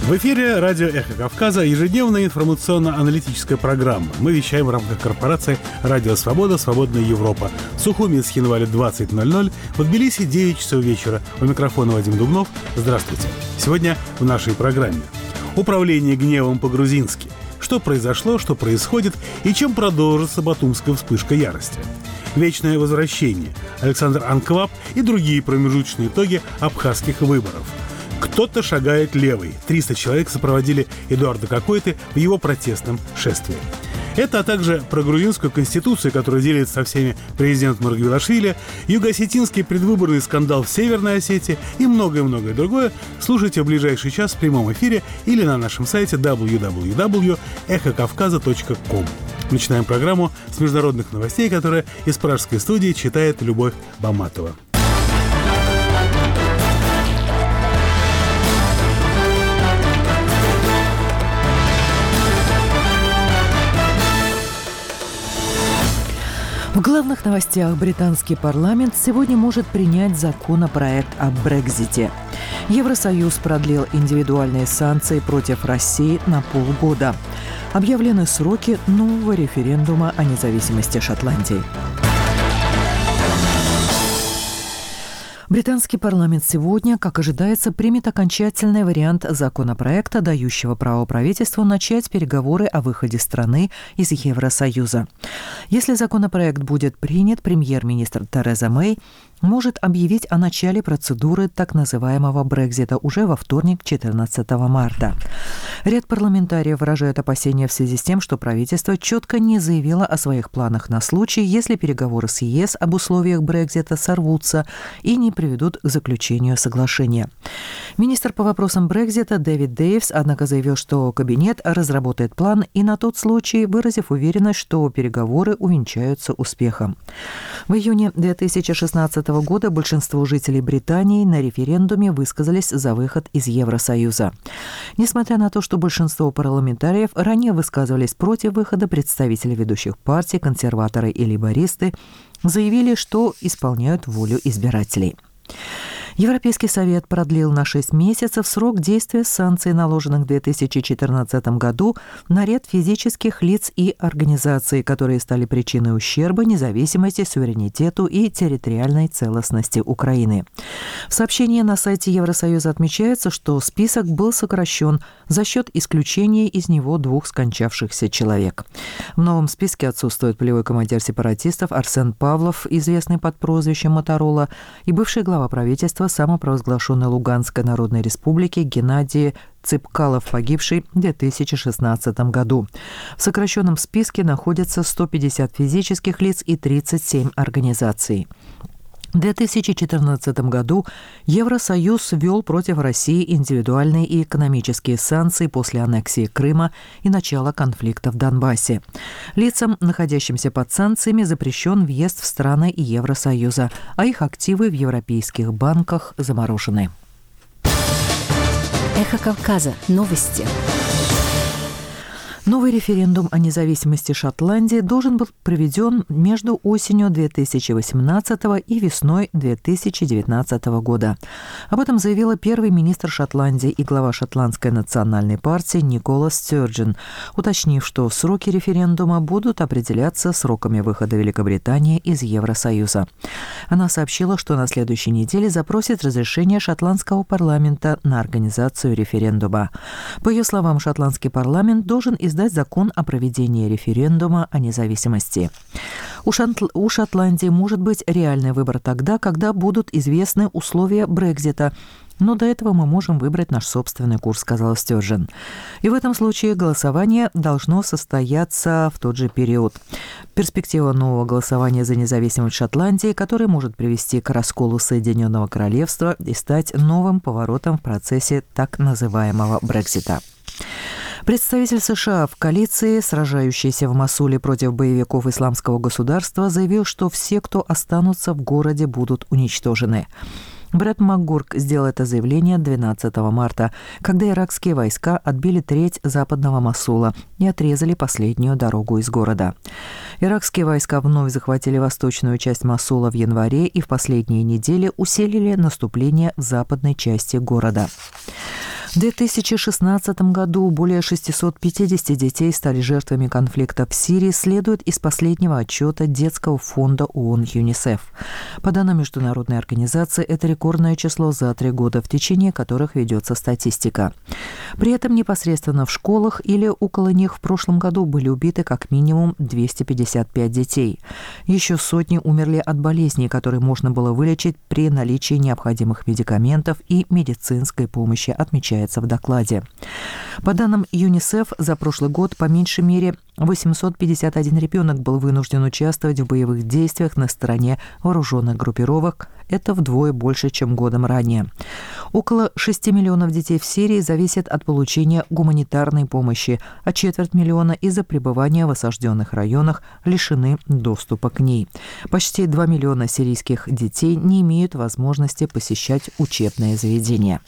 В эфире радио «Эхо Кавказа» ежедневная информационно-аналитическая программа. Мы вещаем в рамках корпорации «Радио Свобода. Свободная Европа». В Сухуми с Хинвали 20:00, в Тбилиси 9 часов вечера. У микрофона Вадим Дубнов. Здравствуйте. Сегодня в нашей программе. Управление гневом по-грузински. Что произошло, что происходит и чем продолжится батумская вспышка ярости. Вечное возвращение. Александр Анкваб и другие промежуточные итоги абхазских выборов. Кто-то шагает левой. 300 человек сопроводили Эдуарда Кокойты в его протестном шествии. Это, а также про грузинскую конституцию, которая делит со всеми президент Маргвелашвили, юго-осетинский предвыборный скандал в Северной Осетии и многое-многое другое слушайте в ближайший час в прямом эфире или на нашем сайте www.эхокавказа.ком. Начинаем программу с международных новостей, которые из пражской студии читает Любовь Баматова. В главных новостях британский парламент сегодня может принять законопроект о Брексите. Евросоюз продлил индивидуальные санкции против России на полгода. Объявлены сроки нового референдума о независимости Шотландии. Британский парламент сегодня, как ожидается, примет окончательный вариант законопроекта, дающего право правительству начать переговоры о выходе страны из Евросоюза. Если законопроект будет принят, премьер-министр Тереза Мэй может объявить о начале процедуры так называемого Брексита уже во вторник, 14 марта. Ряд парламентариев выражает опасения в связи с тем, что правительство четко не заявило о своих планах на случай, если переговоры с ЕС об условиях Брексита сорвутся и не приведут к заключению соглашения. Министр по вопросам Брексита Дэвид Дейвс, однако, заявил, что кабинет разработает план и на тот случай, выразив уверенность, что переговоры увенчаются успехом. В июне 2016 года большинство жителей Британии на референдуме высказались за выход из Евросоюза. Несмотря на то, что большинство парламентариев ранее высказывались против выхода, представители ведущих партий, консерваторы и лейбористы заявили, что исполняют волю избирателей. Европейский совет продлил на 6 месяцев срок действия санкций, наложенных в 2014 году на ряд физических лиц и организаций, которые стали причиной ущерба независимости, суверенитету и территориальной целостности Украины. В сообщении на сайте Евросоюза отмечается, что список был сокращен за счет исключения из него 2 скончавшихся человек. В новом списке отсутствует полевой командир сепаратистов Арсен Павлов, известный под прозвищем Моторола, и бывший глава правительства самопровозглашенной Луганской Народной Республики Геннадий Цыпкалов, погибший в 2016 году. В сокращенном списке находятся 150 физических лиц и 37 организаций. В 2014 году Евросоюз ввел против России индивидуальные и экономические санкции после аннексии Крыма и начала конфликта в Донбассе. Лицам, находящимся под санкциями, запрещен въезд в страны Евросоюза, а их активы в европейских банках заморожены. Эхо Кавказа. Новости. Новый референдум о независимости Шотландии должен был проведен между осенью 2018 и весной 2019 года. Об этом заявила первый министр Шотландии и глава Шотландской национальной партии Никола Стёрджен, уточнив, что сроки референдума будут определяться сроками выхода Великобритании из Евросоюза. Она сообщила, что на следующей неделе запросит разрешение шотландского парламента на организацию референдума. По ее словам, шотландский парламент должен издать закон о проведении референдума о независимости. У Шотландии может быть реальный выбор тогда, когда будут известны условия Брексита. Но до этого мы можем выбрать наш собственный курс, сказал Стёрджен. И в этом случае голосование должно состояться в тот же период. Перспектива нового голосования за независимость Шотландии, которое может привести к расколу Соединенного Королевства и стать новым поворотом в процессе так называемого Брексита. Представитель США в коалиции, сражающийся в Мосуле против боевиков Исламского государства, заявил, что все, кто останутся в городе, будут уничтожены. Брэд МакГурк сделал это заявление 12 марта, когда иракские войска отбили треть западного Мосула и отрезали последнюю дорогу из города. Иракские войска вновь захватили восточную часть Мосула в январе и в последние недели усилили наступление в западной части города. В 2016 году более 650 детей стали жертвами конфликта в Сирии, следует из последнего отчета детского фонда ООН ЮНИСЕФ. По данным международной организации, это рекордное число за 3 года, в течение которых ведется статистика. При этом непосредственно в школах или около них в прошлом году были убиты как минимум 255 детей. Еще сотни умерли от болезней, которые можно было вылечить при наличии необходимых медикаментов и медицинской помощи, отмечается в докладе. По данным ЮНИСЕФ, за прошлый год по меньшей мере 851 ребенок был вынужден участвовать в боевых действиях на стороне вооруженных группировок. Это вдвое больше, чем годом ранее. Около 6 миллионов детей в Сирии зависят от получения гуманитарной помощи, а 250 000 из-за пребывания в осажденных районах лишены доступа к ней. Почти 2 миллиона сирийских детей не имеют возможности посещать учебные заведения.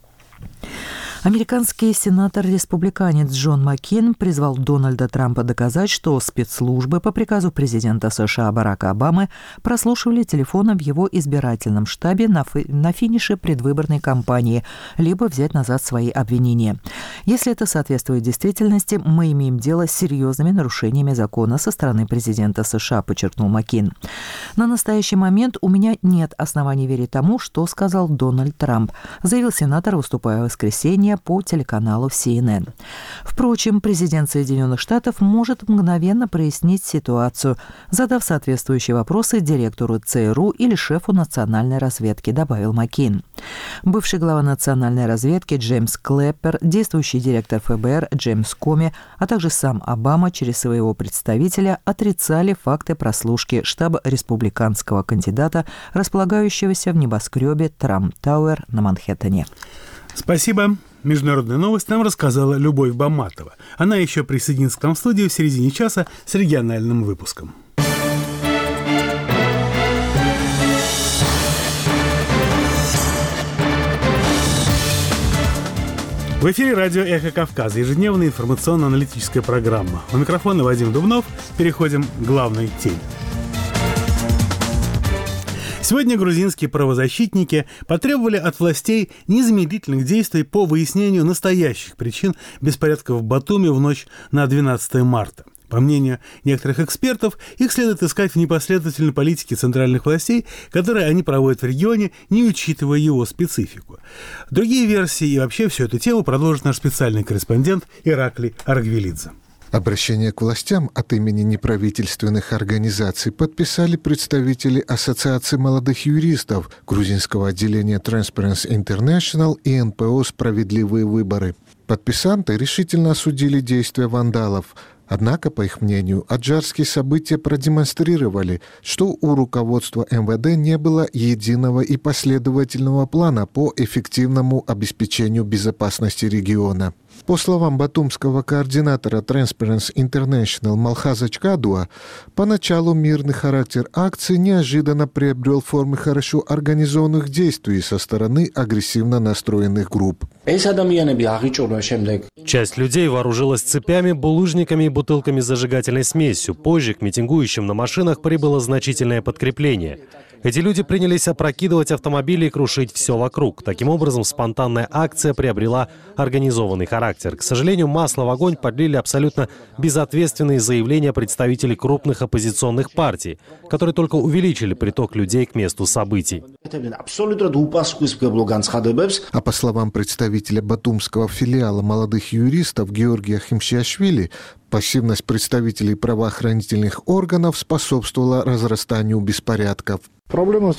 Американский сенатор-республиканец Джон Маккейн призвал Дональда Трампа доказать, что спецслужбы по приказу президента США Барака Обамы прослушивали телефоны в его избирательном штабе на финише предвыборной кампании, либо взять назад свои обвинения. Если это соответствует действительности, мы имеем дело с серьезными нарушениями закона со стороны президента США, подчеркнул Маккейн. На настоящий момент у меня нет оснований верить тому, что сказал Дональд Трамп, заявил сенатор, выступая в воскресенье по телеканалу CNN. Впрочем, президент Соединенных Штатов может мгновенно прояснить ситуацию, задав соответствующие вопросы директору ЦРУ или шефу национальной разведки, добавил Маккейн. Бывший глава национальной разведки Джеймс Клэппер, действующий директор ФБР Джеймс Коми, а также сам Обама через своего представителя отрицали факты прослушки штаба республиканского кандидата, располагающегося в небоскребе Трамп Тауэр на Манхэттене. Спасибо. Международные новости нам рассказала Любовь Баматова. Она еще присоединится к нам в студию в середине часа с региональным выпуском. В эфире радио «Эхо Кавказа», ежедневная информационно-аналитическая программа. У микрофона Вадим Дубнов. Переходим к главной теме. Сегодня грузинские правозащитники потребовали от властей незамедлительных действий по выяснению настоящих причин беспорядков в Батуми в ночь на 12 марта. По мнению некоторых экспертов, их следует искать в непоследовательной политике центральных властей, которые они проводят в регионе, не учитывая его специфику. Другие версии и вообще всю эту тему продолжит наш специальный корреспондент Ираклий Аргвелидзе. Обращение к властям от имени неправительственных организаций подписали представители Ассоциации молодых юристов, грузинского отделения Transparency International и НПО «Справедливые выборы». Подписанты решительно осудили действия вандалов. Однако, по их мнению, аджарские события продемонстрировали, что у руководства МВД не было единого и последовательного плана по эффективному обеспечению безопасности региона. По словам батумского координатора Transparency International Малхаза Чкадуа, поначалу мирный характер акции неожиданно приобрел формы хорошо организованных действий со стороны агрессивно настроенных групп. Часть людей вооружилась цепями, булыжниками и бутылками с зажигательной смесью. Позже к митингующим на машинах прибыло значительное подкрепление. Эти люди принялись опрокидывать автомобили и крушить все вокруг. Таким образом, спонтанная акция приобрела организованный характер. К сожалению, масло в огонь подлили абсолютно безответственные заявления представителей крупных оппозиционных партий, которые только увеличили приток людей к месту событий. А по словам представителя батумского филиала молодых юристов Георгия Химшиашвили, пассивность представителей правоохранительных органов способствовала разрастанию беспорядков. Проблема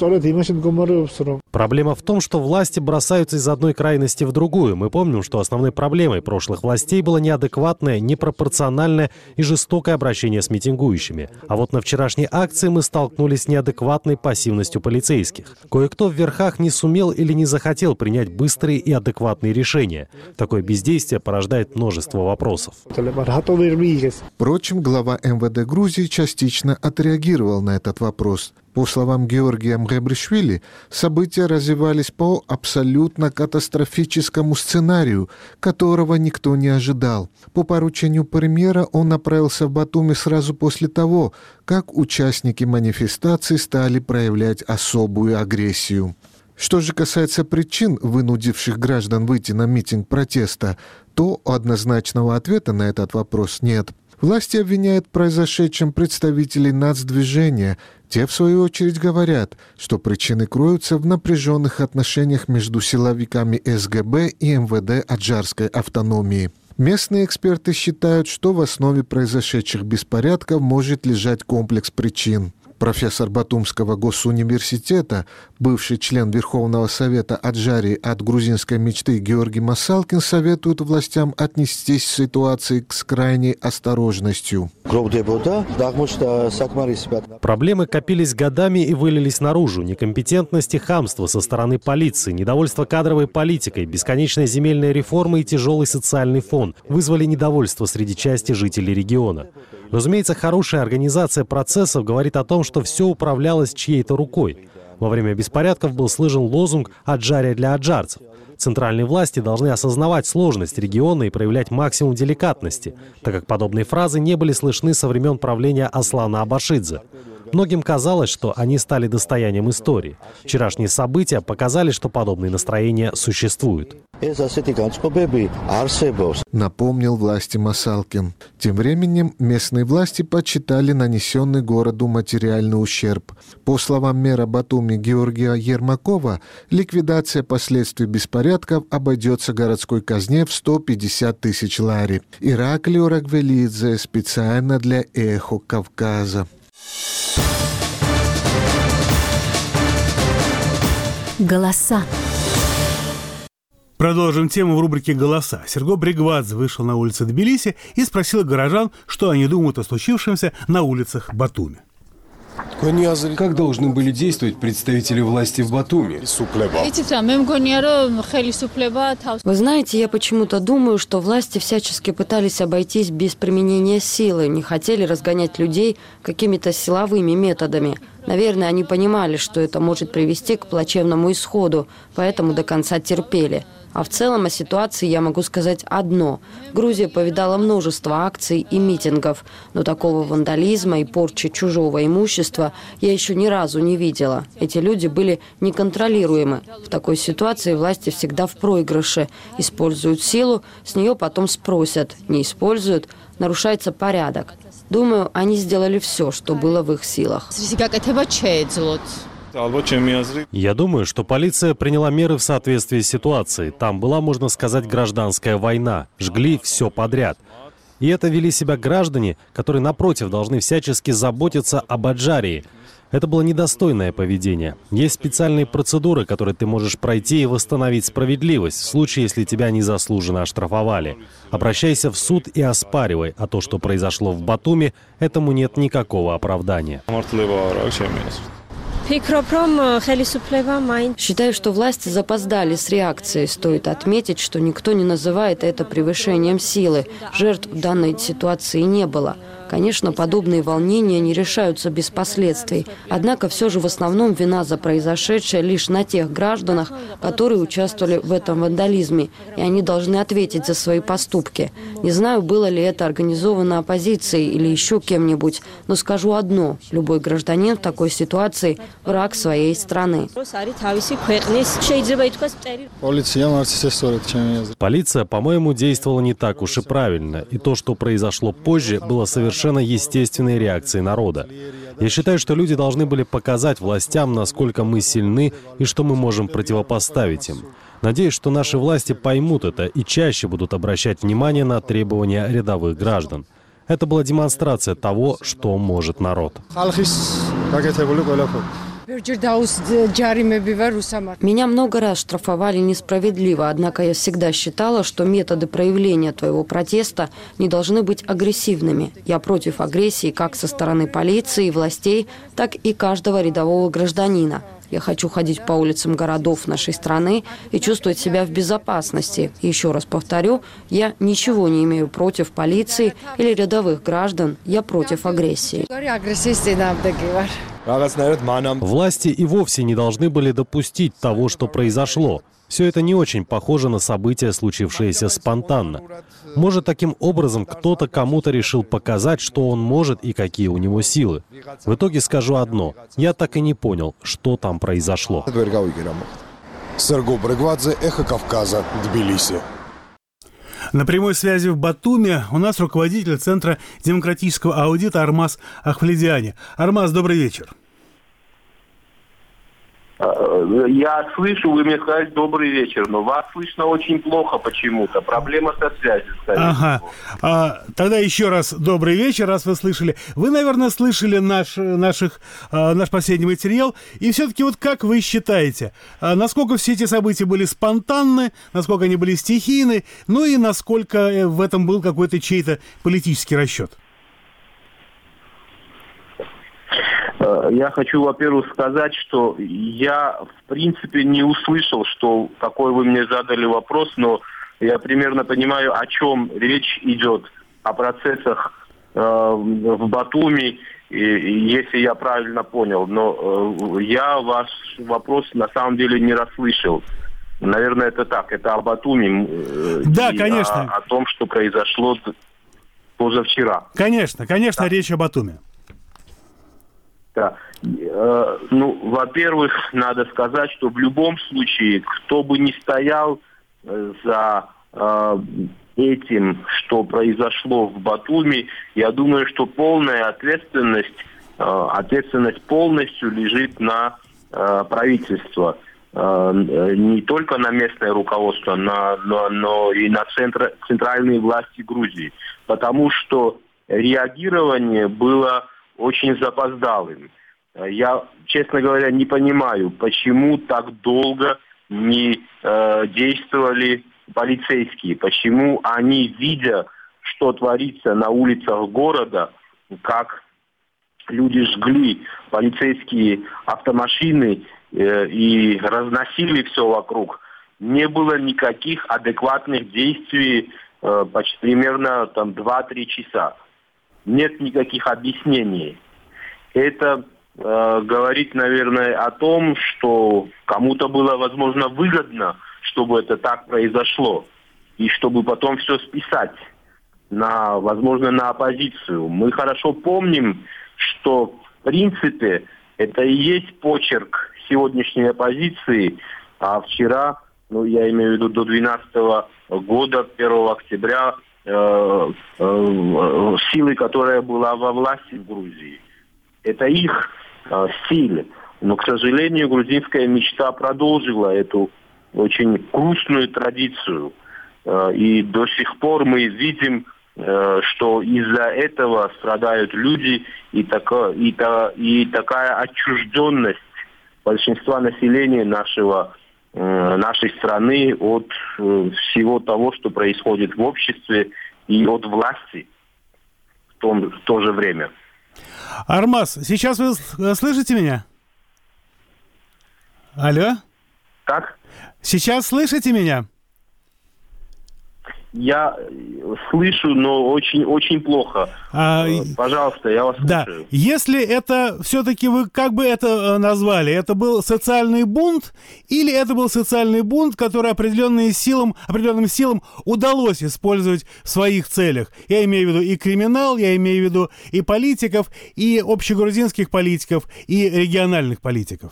в том, что власти бросаются из одной крайности в другую. Мы помним, что основной проблемой прошлых властей было неадекватное, непропорциональное и жестокое обращение с митингующими. А вот на вчерашней акции мы столкнулись с неадекватной пассивностью полицейских. Кое-кто в верхах не сумел или не захотел принять быстрые и адекватные решения. Такое бездействие порождает множество вопросов. Впрочем, глава МВД Грузии частично отреагировал на этот вопрос. По словам Георгия Мгебришвили, события развивались по абсолютно катастрофическому сценарию, которого никто не ожидал. По поручению премьера он направился в Батуми сразу после того, как участники манифестации стали проявлять особую агрессию. Что же касается причин, вынудивших граждан выйти на митинг протеста, то однозначного ответа на этот вопрос нет. Власти обвиняют в произошедшем представителей нацдвижения. Те, в свою очередь, говорят, что причины кроются в напряженных отношениях между силовиками СГБ и МВД Аджарской автономии. Местные эксперты считают, что в основе произошедших беспорядков может лежать комплекс причин. Профессор Батумского госуниверситета, бывший член Верховного совета Аджарии от грузинской мечты Георгий Масалкин советует властям отнестись к ситуации с крайней осторожностью. Проблемы копились годами и вылились наружу. Некомпетентность и хамство со стороны полиции, недовольство кадровой политикой, бесконечная земельная реформа и тяжелый социальный фон вызвали недовольство среди части жителей региона. Разумеется, хорошая организация процессов говорит о том, что все управлялось чьей-то рукой. Во время беспорядков был слышен лозунг «Аджария для аджарцев». Центральные власти должны осознавать сложность региона и проявлять максимум деликатности, так как подобные фразы не были слышны со времен правления Аслана Абашидзе. Многим казалось, что они стали достоянием истории. Вчерашние события показали, что подобные настроения существуют. Напомнил власти Масалкин. Тем временем местные власти подсчитали нанесенный городу материальный ущерб. По словам мэра Батуми Георгия Ермакова, ликвидация последствий беспорядков обойдется городской казне в 150 тысяч лари. Ираклио Рагвелидзе специально для «Эхо Кавказа». Голоса. Продолжим тему в рубрике «Голоса». Серго Бригвадзе вышел на улицы Тбилиси и спросил горожан, что они думают о случившемся на улицах Батуми. Как должны были действовать представители власти в Батуми? Вы знаете, я почему-то думаю, что власти всячески пытались обойтись без применения силы, не хотели разгонять людей какими-то силовыми методами. Наверное, они понимали, что это может привести к плачевному исходу, поэтому до конца терпели. А в целом о ситуации я могу сказать одно. Грузия повидала множество акций и митингов, но такого вандализма и порчи чужого имущества я еще ни разу не видела. Эти люди были неконтролируемы. В такой ситуации власти всегда в проигрыше. Используют силу, с нее потом спросят. Не используют, нарушается порядок. Думаю, они сделали все, что было в их силах. Я думаю, что полиция приняла меры в соответствии с ситуацией. Там была, можно сказать, гражданская война. Жгли все подряд. И это вели себя граждане, которые, напротив, должны всячески заботиться об Аджарии. Это было недостойное поведение. Есть специальные процедуры, которые ты можешь пройти и восстановить справедливость, в случае, если тебя незаслуженно оштрафовали. Обращайся в суд и оспаривай, а то, что произошло в Батуми, этому нет никакого оправдания. Считаю, что власти запоздали с реакцией. Стоит отметить, что никто не называет это превышением силы. Жертв в данной ситуации не было. Конечно, подобные волнения не решаются без последствий. Однако все же в основном вина за произошедшее лишь на тех гражданах, которые участвовали в этом вандализме, и они должны ответить за свои поступки. Не знаю, было ли это организовано оппозицией или еще кем-нибудь, но скажу одно: любой гражданин в такой ситуации – враг своей страны. Полиция, по-моему, действовала не так уж и правильно, и то, что произошло позже, было совершенно естественной реакцией народа. Я считаю, что люди должны были показать властям, насколько мы сильны и что мы можем противопоставить им. Надеюсь, что наши власти поймут это и чаще будут обращать внимание на требования рядовых граждан. Это была демонстрация того, что может народ. Меня много раз штрафовали несправедливо, однако я всегда считала, что методы проявления твоего протеста не должны быть агрессивными. Я против агрессии как со стороны полиции и властей, так и каждого рядового гражданина. Я хочу ходить по улицам городов нашей страны и чувствовать себя в безопасности. Еще раз повторю, я ничего не имею против полиции или рядовых граждан. Я против агрессии. Власти и вовсе не должны были допустить того, что произошло. Все это не очень похоже на события, случившиеся спонтанно. Может, таким образом кто-то кому-то решил показать, что он может и какие у него силы. В итоге скажу одно. Я так и не понял, что там произошло. Серго Брыгвадзе, Эхо Кавказа, Тбилиси. На прямой связи в Батуми у нас руководитель Центра демократического аудита Армаз Ахвледиани. Армаз, добрый вечер. Я слышу, вы мне сказали добрый вечер, но вас слышно очень плохо почему-то. Проблема со связью, скорее всего. Тогда еще раз добрый вечер, раз вы слышали. Вы, наверное, слышали наш последний материал. И все-таки вот как вы считаете, насколько все эти события были спонтанны, насколько они были стихийны, ну и насколько в этом был какой-то чей-то политический расчет? Я хочу, во-первых, сказать, что я, в принципе, не услышал, что какой вы мне задали вопрос, но я примерно понимаю, о чем речь идет, о процессах в Батуми, если я правильно понял. Но я ваш вопрос на самом деле не расслышал. Наверное, это так, это о Батуми. Да, конечно. О том, что произошло позавчера. Конечно, речь о Батуми. Да. Во-первых, надо сказать, что в любом случае, кто бы ни стоял за этим, что произошло в Батуми, я думаю, что полная ответственность полностью лежит на правительство. Не только на местное руководство, но и на центральные власти Грузии. Потому что реагирование было очень запоздалым. Я, честно говоря, не понимаю, почему так долго не действовали полицейские, почему они, видя, что творится на улицах города, как люди жгли полицейские автомашины и разносили все вокруг, не было никаких адекватных действий почти примерно 2-3 часа. Нет никаких объяснений. Это говорит, наверное, о том, что кому-то было, возможно, выгодно, чтобы это так произошло, и чтобы потом все списать, возможно, на оппозицию. Мы хорошо помним, что, в принципе, это и есть почерк сегодняшней оппозиции, а вчера, я имею в виду до 2012 года, 1 октября, силы, которая была во власти в Грузии. Это их стиль. Но, к сожалению, грузинская мечта продолжила эту очень грустную традицию. И до сих пор мы видим, что из-за этого страдают люди, и такая отчужденность большинства населения нашей страны от всего того, что происходит в обществе, и от власти в то же время. Армаз, сейчас вы слышите меня? Алло? Как? Сейчас слышите меня? Я слышу, но очень плохо. Пожалуйста, я вас слушаю. Да, если это все-таки вы как бы это назвали, это был социальный бунт, или это был социальный бунт, который определенным силам удалось использовать в своих целях? Я имею в виду и криминал, я имею в виду и политиков, и общегрузинских политиков, и региональных политиков.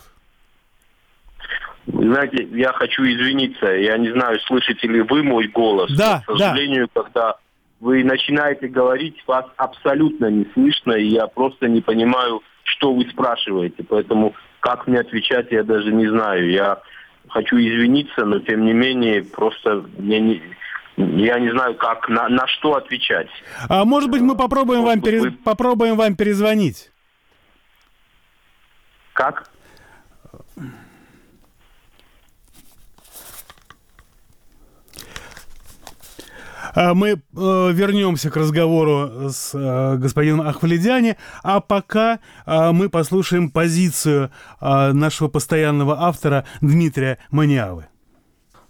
Вы знаете, я хочу извиниться. Я не знаю, слышите ли вы мой голос. Да, но, к сожалению, когда вы начинаете говорить, вас абсолютно не слышно, и я просто не понимаю, что вы спрашиваете. Поэтому как мне отвечать, я даже не знаю. Я хочу извиниться, но тем не менее, просто я не знаю, как на что отвечать. А может быть, мы попробуем вам перезвонить? Как? Мы вернемся к разговору с господином Ахвледиани, а пока мы послушаем позицию нашего постоянного автора Дмитрия Маниавы.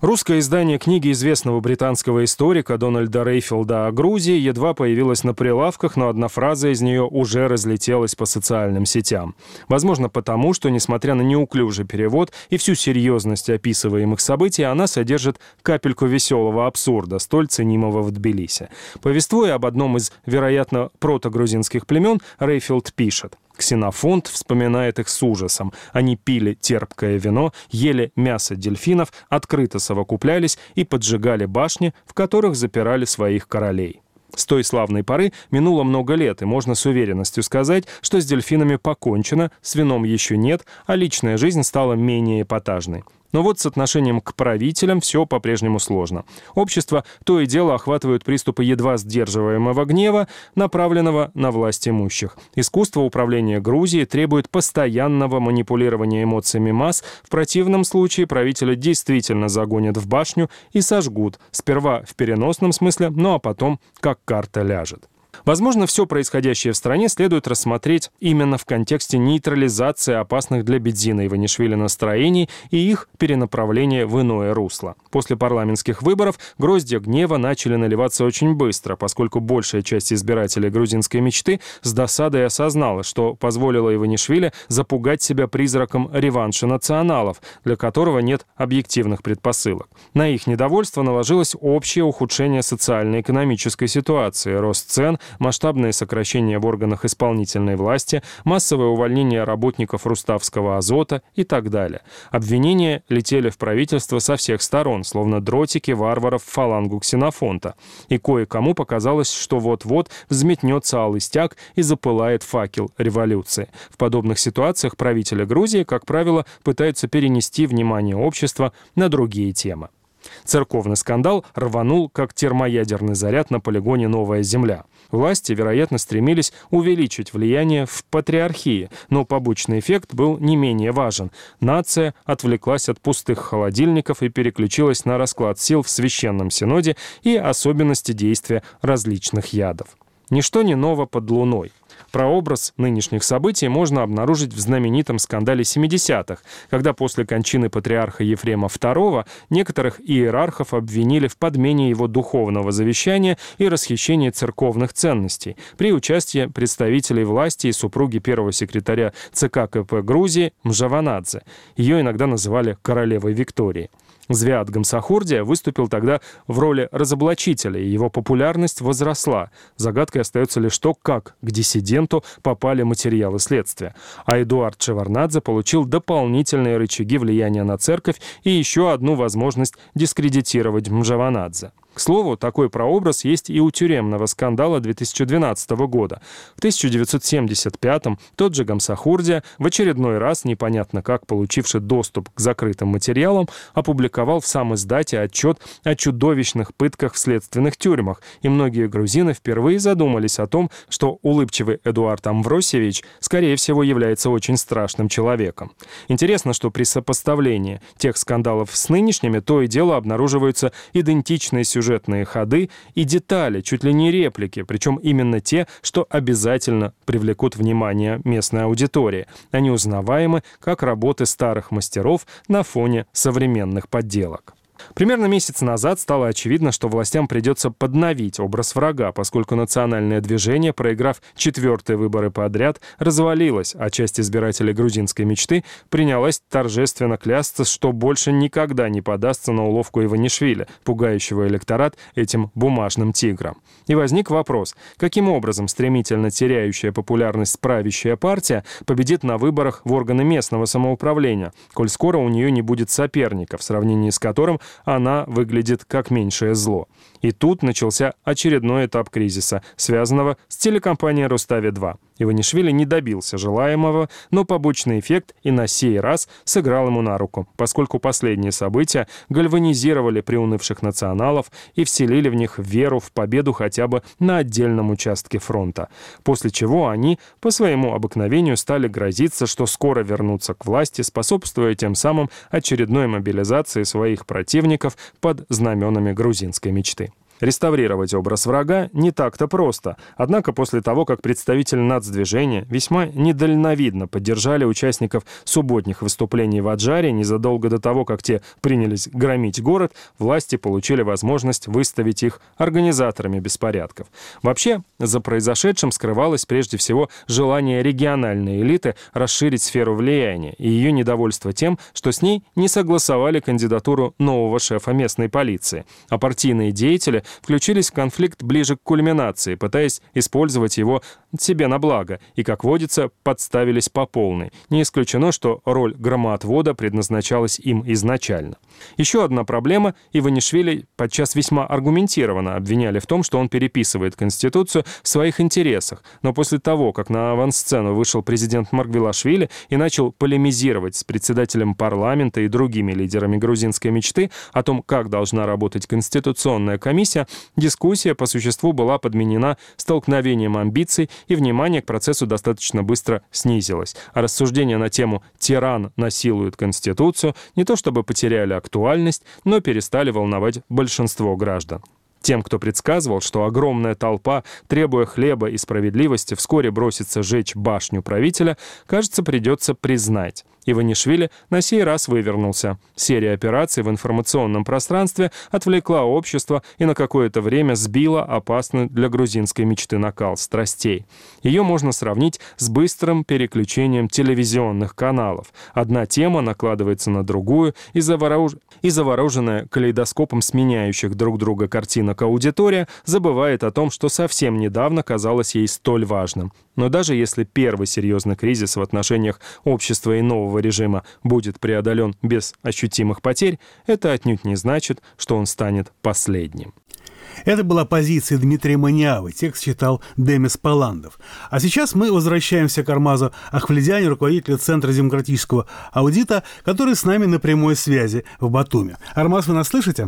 Русское издание книги известного британского историка Дональда Рейфилда о Грузии едва появилось на прилавках, но одна фраза из нее уже разлетелась по социальным сетям. Возможно, потому, что, несмотря на неуклюжий перевод и всю серьезность описываемых событий, она содержит капельку веселого абсурда, столь ценимого в Тбилиси. Повествуя об одном из, вероятно, протогрузинских племен, Рейфилд пишет: Ксенофонт вспоминает их с ужасом. Они пили терпкое вино, ели мясо дельфинов, открыто совокуплялись и поджигали башни, в которых запирали своих королей. С той славной поры минуло много лет, и можно с уверенностью сказать, что с дельфинами покончено, с вином еще нет, а личная жизнь стала менее эпатажной. Но вот с отношением к правителям все по-прежнему сложно. Общество то и дело охватывают приступы едва сдерживаемого гнева, направленного на власть имущих. Искусство управления Грузией требует постоянного манипулирования эмоциями масс. В противном случае правителя действительно загонят в башню и сожгут. Сперва в переносном смысле, ну а потом как карта ляжет. Возможно, все происходящее в стране следует рассмотреть именно в контексте нейтрализации опасных для Бедзина Иванишвили настроений и их перенаправления в иное русло. После парламентских выборов гроздья гнева начали наливаться очень быстро, поскольку большая часть избирателей грузинской мечты с досадой осознала, что позволило Иванишвили запугать себя призраком реванша националов, для которого нет объективных предпосылок. На их недовольство наложилось общее ухудшение социально-экономической ситуации, рост цен, масштабные сокращения в органах исполнительной власти, массовое увольнение работников Руставского азота и так далее. Обвинения летели в правительство со всех сторон, словно дротики варваров в фалангу Ксенофонта. И кое-кому показалось, что вот-вот взметнется алый стяг и запылает факел революции. В подобных ситуациях правители Грузии, как правило, пытаются перенести внимание общества на другие темы. Церковный скандал рванул, как термоядерный заряд на полигоне «Новая Земля». Власти, вероятно, стремились увеличить влияние в патриархии, но побочный эффект был не менее важен. Нация отвлеклась от пустых холодильников и переключилась на расклад сил в Священном Синоде и особенности действия различных ядов. Ничто не ново под луной. Прообраз нынешних событий можно обнаружить в знаменитом скандале 70-х, когда после кончины патриарха Ефрема II некоторых иерархов обвинили в подмене его духовного завещания и расхищении церковных ценностей при участии представителей власти и супруги первого секретаря ЦК КП Грузии Мжаванадзе. Ее иногда называли королевой Викторией. Звиат Гамсахурдия выступил тогда в роли разоблачителя, и его популярность возросла. Загадкой остается лишь то, как к диссиденту попали материалы следствия. А Эдуард Шеварднадзе получил дополнительные рычаги влияния на церковь и еще одну возможность дискредитировать Мжаванадзе. К слову, такой прообраз есть и у тюремного скандала 2012 года. В 1975-м тот же Гамсахурдия, в очередной раз, непонятно как получивший доступ к закрытым материалам, опубликовал в самиздате отчет о чудовищных пытках в следственных тюрьмах, и многие грузины впервые задумались о том, что улыбчивый Эдуард Амвросевич, скорее всего, является очень страшным человеком. Интересно, что при сопоставлении тех скандалов с нынешними то и дело обнаруживаются идентичные сюжетные ходы и детали, чуть ли не реплики, причем именно те, что обязательно привлекут внимание местной аудитории. Они узнаваемы как работы старых мастеров на фоне современных подделок. Примерно месяц назад стало очевидно, что властям придется подновить образ врага, поскольку национальное движение, проиграв 4-е выборы подряд, развалилось, а часть избирателей грузинской мечты принялась торжественно клясться, что больше никогда не подастся на уловку Иванишвили, пугающего электорат этим бумажным тигром. И возник вопрос, каким образом стремительно теряющая популярность правящая партия победит на выборах в органы местного самоуправления, коль скоро у нее не будет соперника, в сравнении с которым она выглядит как меньшее зло. И тут начался очередной этап кризиса, связанного с телекомпанией «Рустави-2». Иванишвили не добился желаемого, но побочный эффект и на сей раз сыграл ему на руку, поскольку последние события гальванизировали приунывших националов и вселили в них веру в победу хотя бы на отдельном участке фронта, после чего они по своему обыкновению стали грозиться, что скоро вернутся к власти, способствуя тем самым очередной мобилизации своих противников под знаменами грузинской мечты. Реставрировать образ врага не так-то просто. Однако после того, как представители нацдвижения весьма недальновидно поддержали участников субботних выступлений в Аджаре незадолго до того, как те принялись громить город, власти получили возможность выставить их организаторами беспорядков. Вообще, за произошедшим скрывалось прежде всего желание региональной элиты расширить сферу влияния и ее недовольство тем, что с ней не согласовали кандидатуру нового шефа местной полиции. А партийные деятели включились в конфликт ближе к кульминации, пытаясь использовать его себе на благо, и, как водится, подставились по полной. Не исключено, что роль громоотвода предназначалась им изначально. Еще одна проблема — Иванишвили подчас весьма аргументированно обвиняли в том, что он переписывает Конституцию в своих интересах. Но после того, как на авансцену вышел президент Маргвелашвили и начал полемизировать с председателем парламента и другими лидерами грузинской мечты о том, как должна работать Конституционная комиссия, дискуссия по существу была подменена столкновением амбиций, и внимание к процессу достаточно быстро снизилось. А рассуждения на тему «тиран насилует Конституцию» не то чтобы потеряли актуальность, но перестали волновать большинство граждан. Тем, кто предсказывал, что огромная толпа, требуя хлеба и справедливости, вскоре бросится жечь башню правителя, кажется, придется признать: Иванишвили на сей раз вывернулся. Серия операций в информационном пространстве отвлекла общество и на какое-то время сбила опасный для грузинской мечты накал страстей. Ее можно сравнить с быстрым переключением телевизионных каналов. Одна тема накладывается на другую, и завороженная калейдоскопом сменяющих друг друга картинок аудитория забывает о том, что совсем недавно казалось ей столь важным. Но даже если первый серьезный кризис в отношениях общества и нового режима будет преодолен без ощутимых потерь, это отнюдь не значит, что он станет последним. Это была позиция Дмитрия Маниавы. Текст читал Демис Паландов. А сейчас мы возвращаемся к Армазу Ахвледяне, руководителю Центра демократического аудита, который с нами на прямой связи в Батуми. Армаз, вы нас слышите?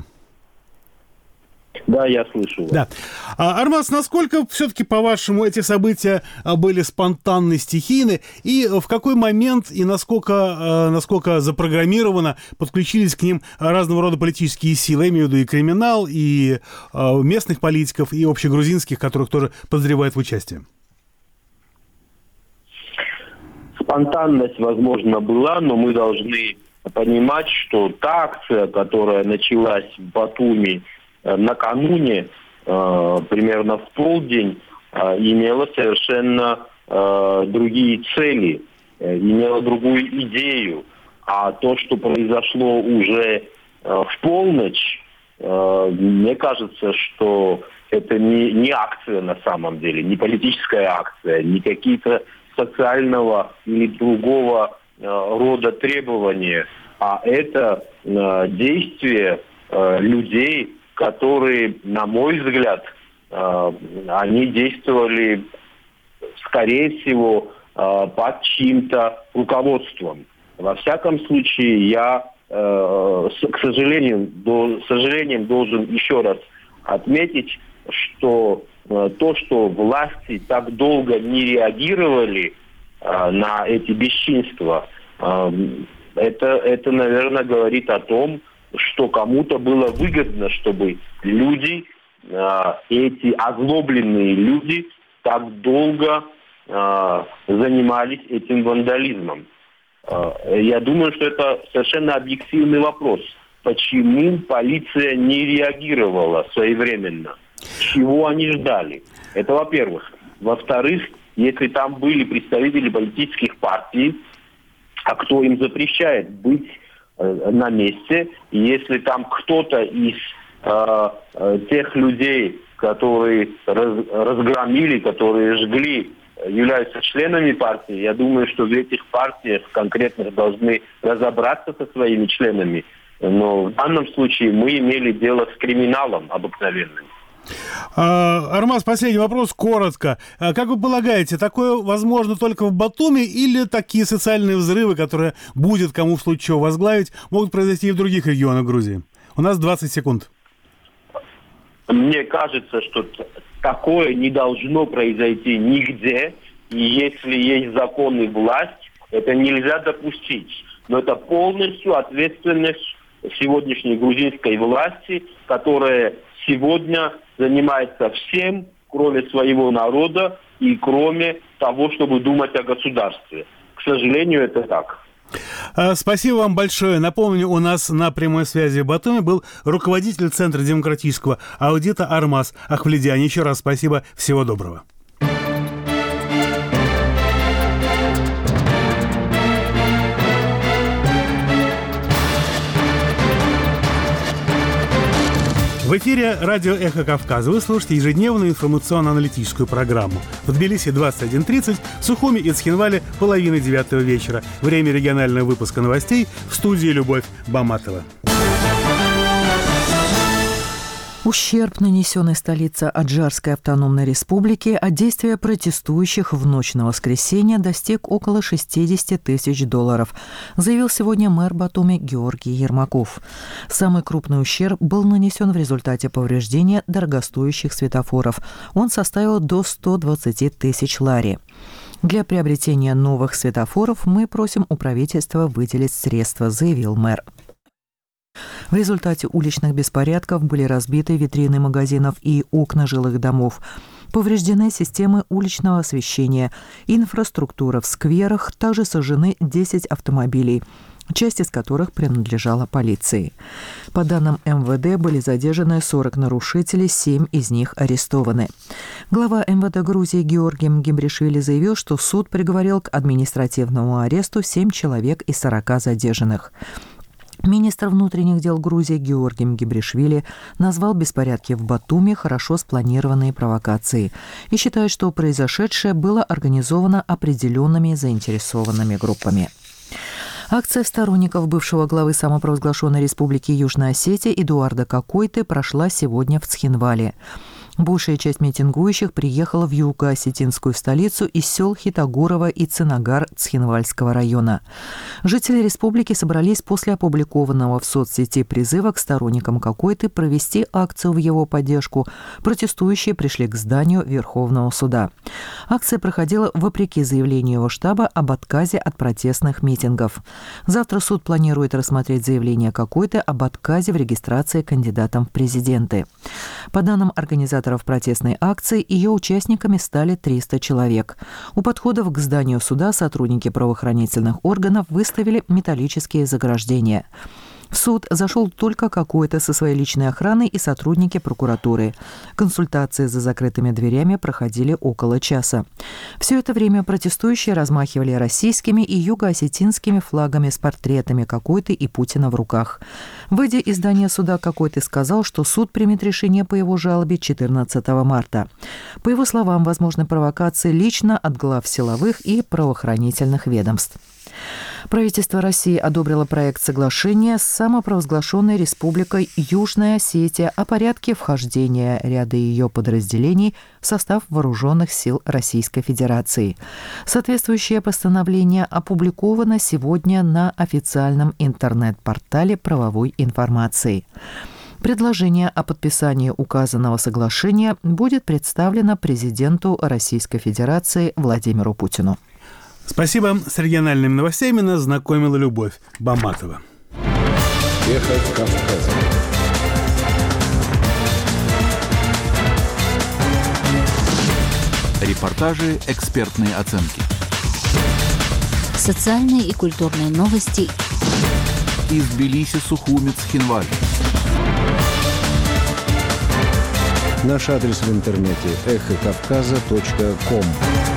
Да, я слышу вас. Да. Армаз, насколько все-таки, по-вашему, эти события были спонтанны, стихийны, и в какой момент и насколько запрограммированно подключились к ним разного рода политические силы, я имею в виду и криминал, и местных политиков, и общегрузинских, которых тоже подозревают в участии? Спонтанность, возможно, была, но мы должны понимать, что та акция, которая началась в Батуми накануне, примерно в полдень, имела совершенно другие цели, имела другую идею. А то, что произошло уже в полночь, мне кажется, что это не акция на самом деле, не политическая акция, не какие-то социального или другого рода требования, а это действие людей, которые, на мой взгляд, они действовали, скорее всего, под чьим-то руководством. Во всяком случае, я, к сожалению, должен еще раз отметить, что то, что власти так долго не реагировали на эти бесчинства, это, наверное, говорит о том, что кому-то было выгодно, чтобы люди, эти озлобленные люди, так долго занимались этим вандализмом. Я думаю, что это совершенно объективный вопрос. Почему полиция не реагировала своевременно? Чего они ждали? Это во-первых. Во-вторых, если там были представители политических партий, а кто им запрещает быть на месте, если там кто-то из тех людей, которые разгромили, которые жгли, являются членами партии, я думаю, что в этих партиях конкретно должны разобраться со своими членами. Но в данном случае мы имели дело с криминалом обыкновенным. Армаз, последний вопрос, коротко. Как вы полагаете, такое возможно только в Батуми, или такие социальные взрывы, которые будет кому в случае чего возглавить, могут произойти и в других регионах Грузии? У нас 20 секунд. Мне кажется, что такое не должно произойти нигде, и если есть закон и власть, это нельзя допустить. Но это полностью ответственность сегодняшней грузинской власти, которая сегодня занимается всем, кроме своего народа и кроме того, чтобы думать о государстве. К сожалению, это так. Спасибо вам большое. Напомню, у нас на прямой связи в Батуми был руководитель Центра демократического аудита Армаз Ахвледян. Еще раз спасибо. Всего доброго. В эфире радио «Эхо Кавказа». Вы слушаете ежедневную информационно-аналитическую программу. В Тбилиси 21:30, в Сухуми и Цхинвале 8:30 вечера. Время регионального выпуска новостей. В студии Любовь Баматова. Ущерб, нанесенный столице Аджарской автономной республики от действия протестующих в ночь на воскресенье, достиг около $60 тысяч, заявил сегодня мэр Батуми Георгий Ермаков. Самый крупный ущерб был нанесен в результате повреждения дорогостоящих светофоров. Он составил до 120 тысяч лари. Для приобретения новых светофоров мы просим у правительства выделить средства, заявил мэр. В результате уличных беспорядков были разбиты витрины магазинов и окна жилых домов. Повреждены системы уличного освещения, инфраструктура в скверах, также сожжены 10 автомобилей, часть из которых принадлежала полиции. По данным МВД, были задержаны 40 нарушителей, 7 из них арестованы. Глава МВД Грузии Георгий Мгембришвили заявил, что суд приговорил к административному аресту 7 человек из 40 задержанных. Министр внутренних дел Грузии Георгий Мгембришвили назвал беспорядки в Батуми хорошо спланированной провокацией и считает, что произошедшее было организовано определенными заинтересованными группами. Акция сторонников бывшего главы самопровозглашенной республики Южная Осетия Эдуарда Кокойты прошла сегодня в Цхинвале. Большая часть митингующих приехала в юго-осетинскую столицу из сел Хитагурова и Цинагар Цхинвальского района. Жители республики собрались после опубликованного в соцсети призыва к сторонникам Кокойты провести акцию в его поддержку. Протестующие пришли к зданию Верховного суда. Акция проходила вопреки заявлению его штаба об отказе от протестных митингов. Завтра суд планирует рассмотреть заявление Кокойты об отказе в регистрации кандидатом в президенты. По данным организаторов протестной акции, ее участниками стали 300 человек. У подходов к зданию суда сотрудники правоохранительных органов выставили металлические заграждения. В суд зашел только Кокойта со своей личной охраной и сотрудники прокуратуры. Консультации за закрытыми дверями проходили около часа. Все это время протестующие размахивали российскими и юго-осетинскими флагами с портретами Кокойты и Путина в руках. Выйдя из здания суда, Кокойта сказал, что суд примет решение по его жалобе 14 марта. По его словам, возможны провокации лично от глав силовых и правоохранительных ведомств. Правительство России одобрило проект соглашения с самопровозглашенной республикой Южная Осетия о порядке вхождения ряда ее подразделений в состав вооруженных сил Российской Федерации. Соответствующее постановление опубликовано сегодня на официальном интернет-портале правовой информации. Предложение о подписании указанного соглашения будет представлено президенту Российской Федерации Владимиру Путину. Спасибо. С региональными новостями нас знакомила Любовь Баматова. Эхо Кавказа. Репортажи, экспертные оценки. Социальные и культурные новости. Из Тбилиси, Сухуми, Цхинвали. Наш адрес в интернете эхокавказа.ком.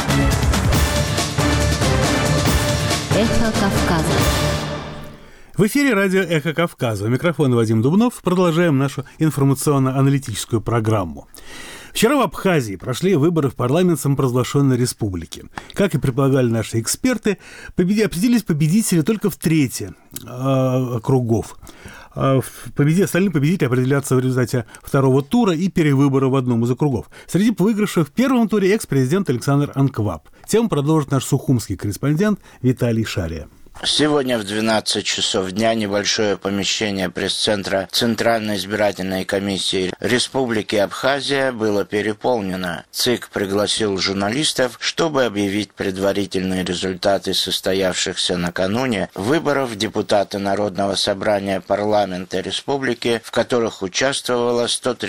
Эхо Кавказа. В эфире радио «Эхо Кавказа». У микрофона Вадим Дубнов. Продолжаем нашу информационно-аналитическую программу. Вчера в Абхазии прошли выборы в парламент самопровозглашенной республики. Как и предполагали наши эксперты, определились победители только в трети округов. Остальные победители определятся в результате второго тура и перевыбора в одном из округов. Среди выигравших в первом туре экс-президент Александр Анкваб. Тему продолжит наш сухумский корреспондент Виталий Шария. Сегодня в 12 часов дня небольшое помещение пресс-центра Центральной избирательной комиссии Республики Абхазия было переполнено. ЦИК пригласил журналистов, чтобы объявить предварительные результаты состоявшихся накануне выборов депутата Народного собрания парламента республики, в которых участвовало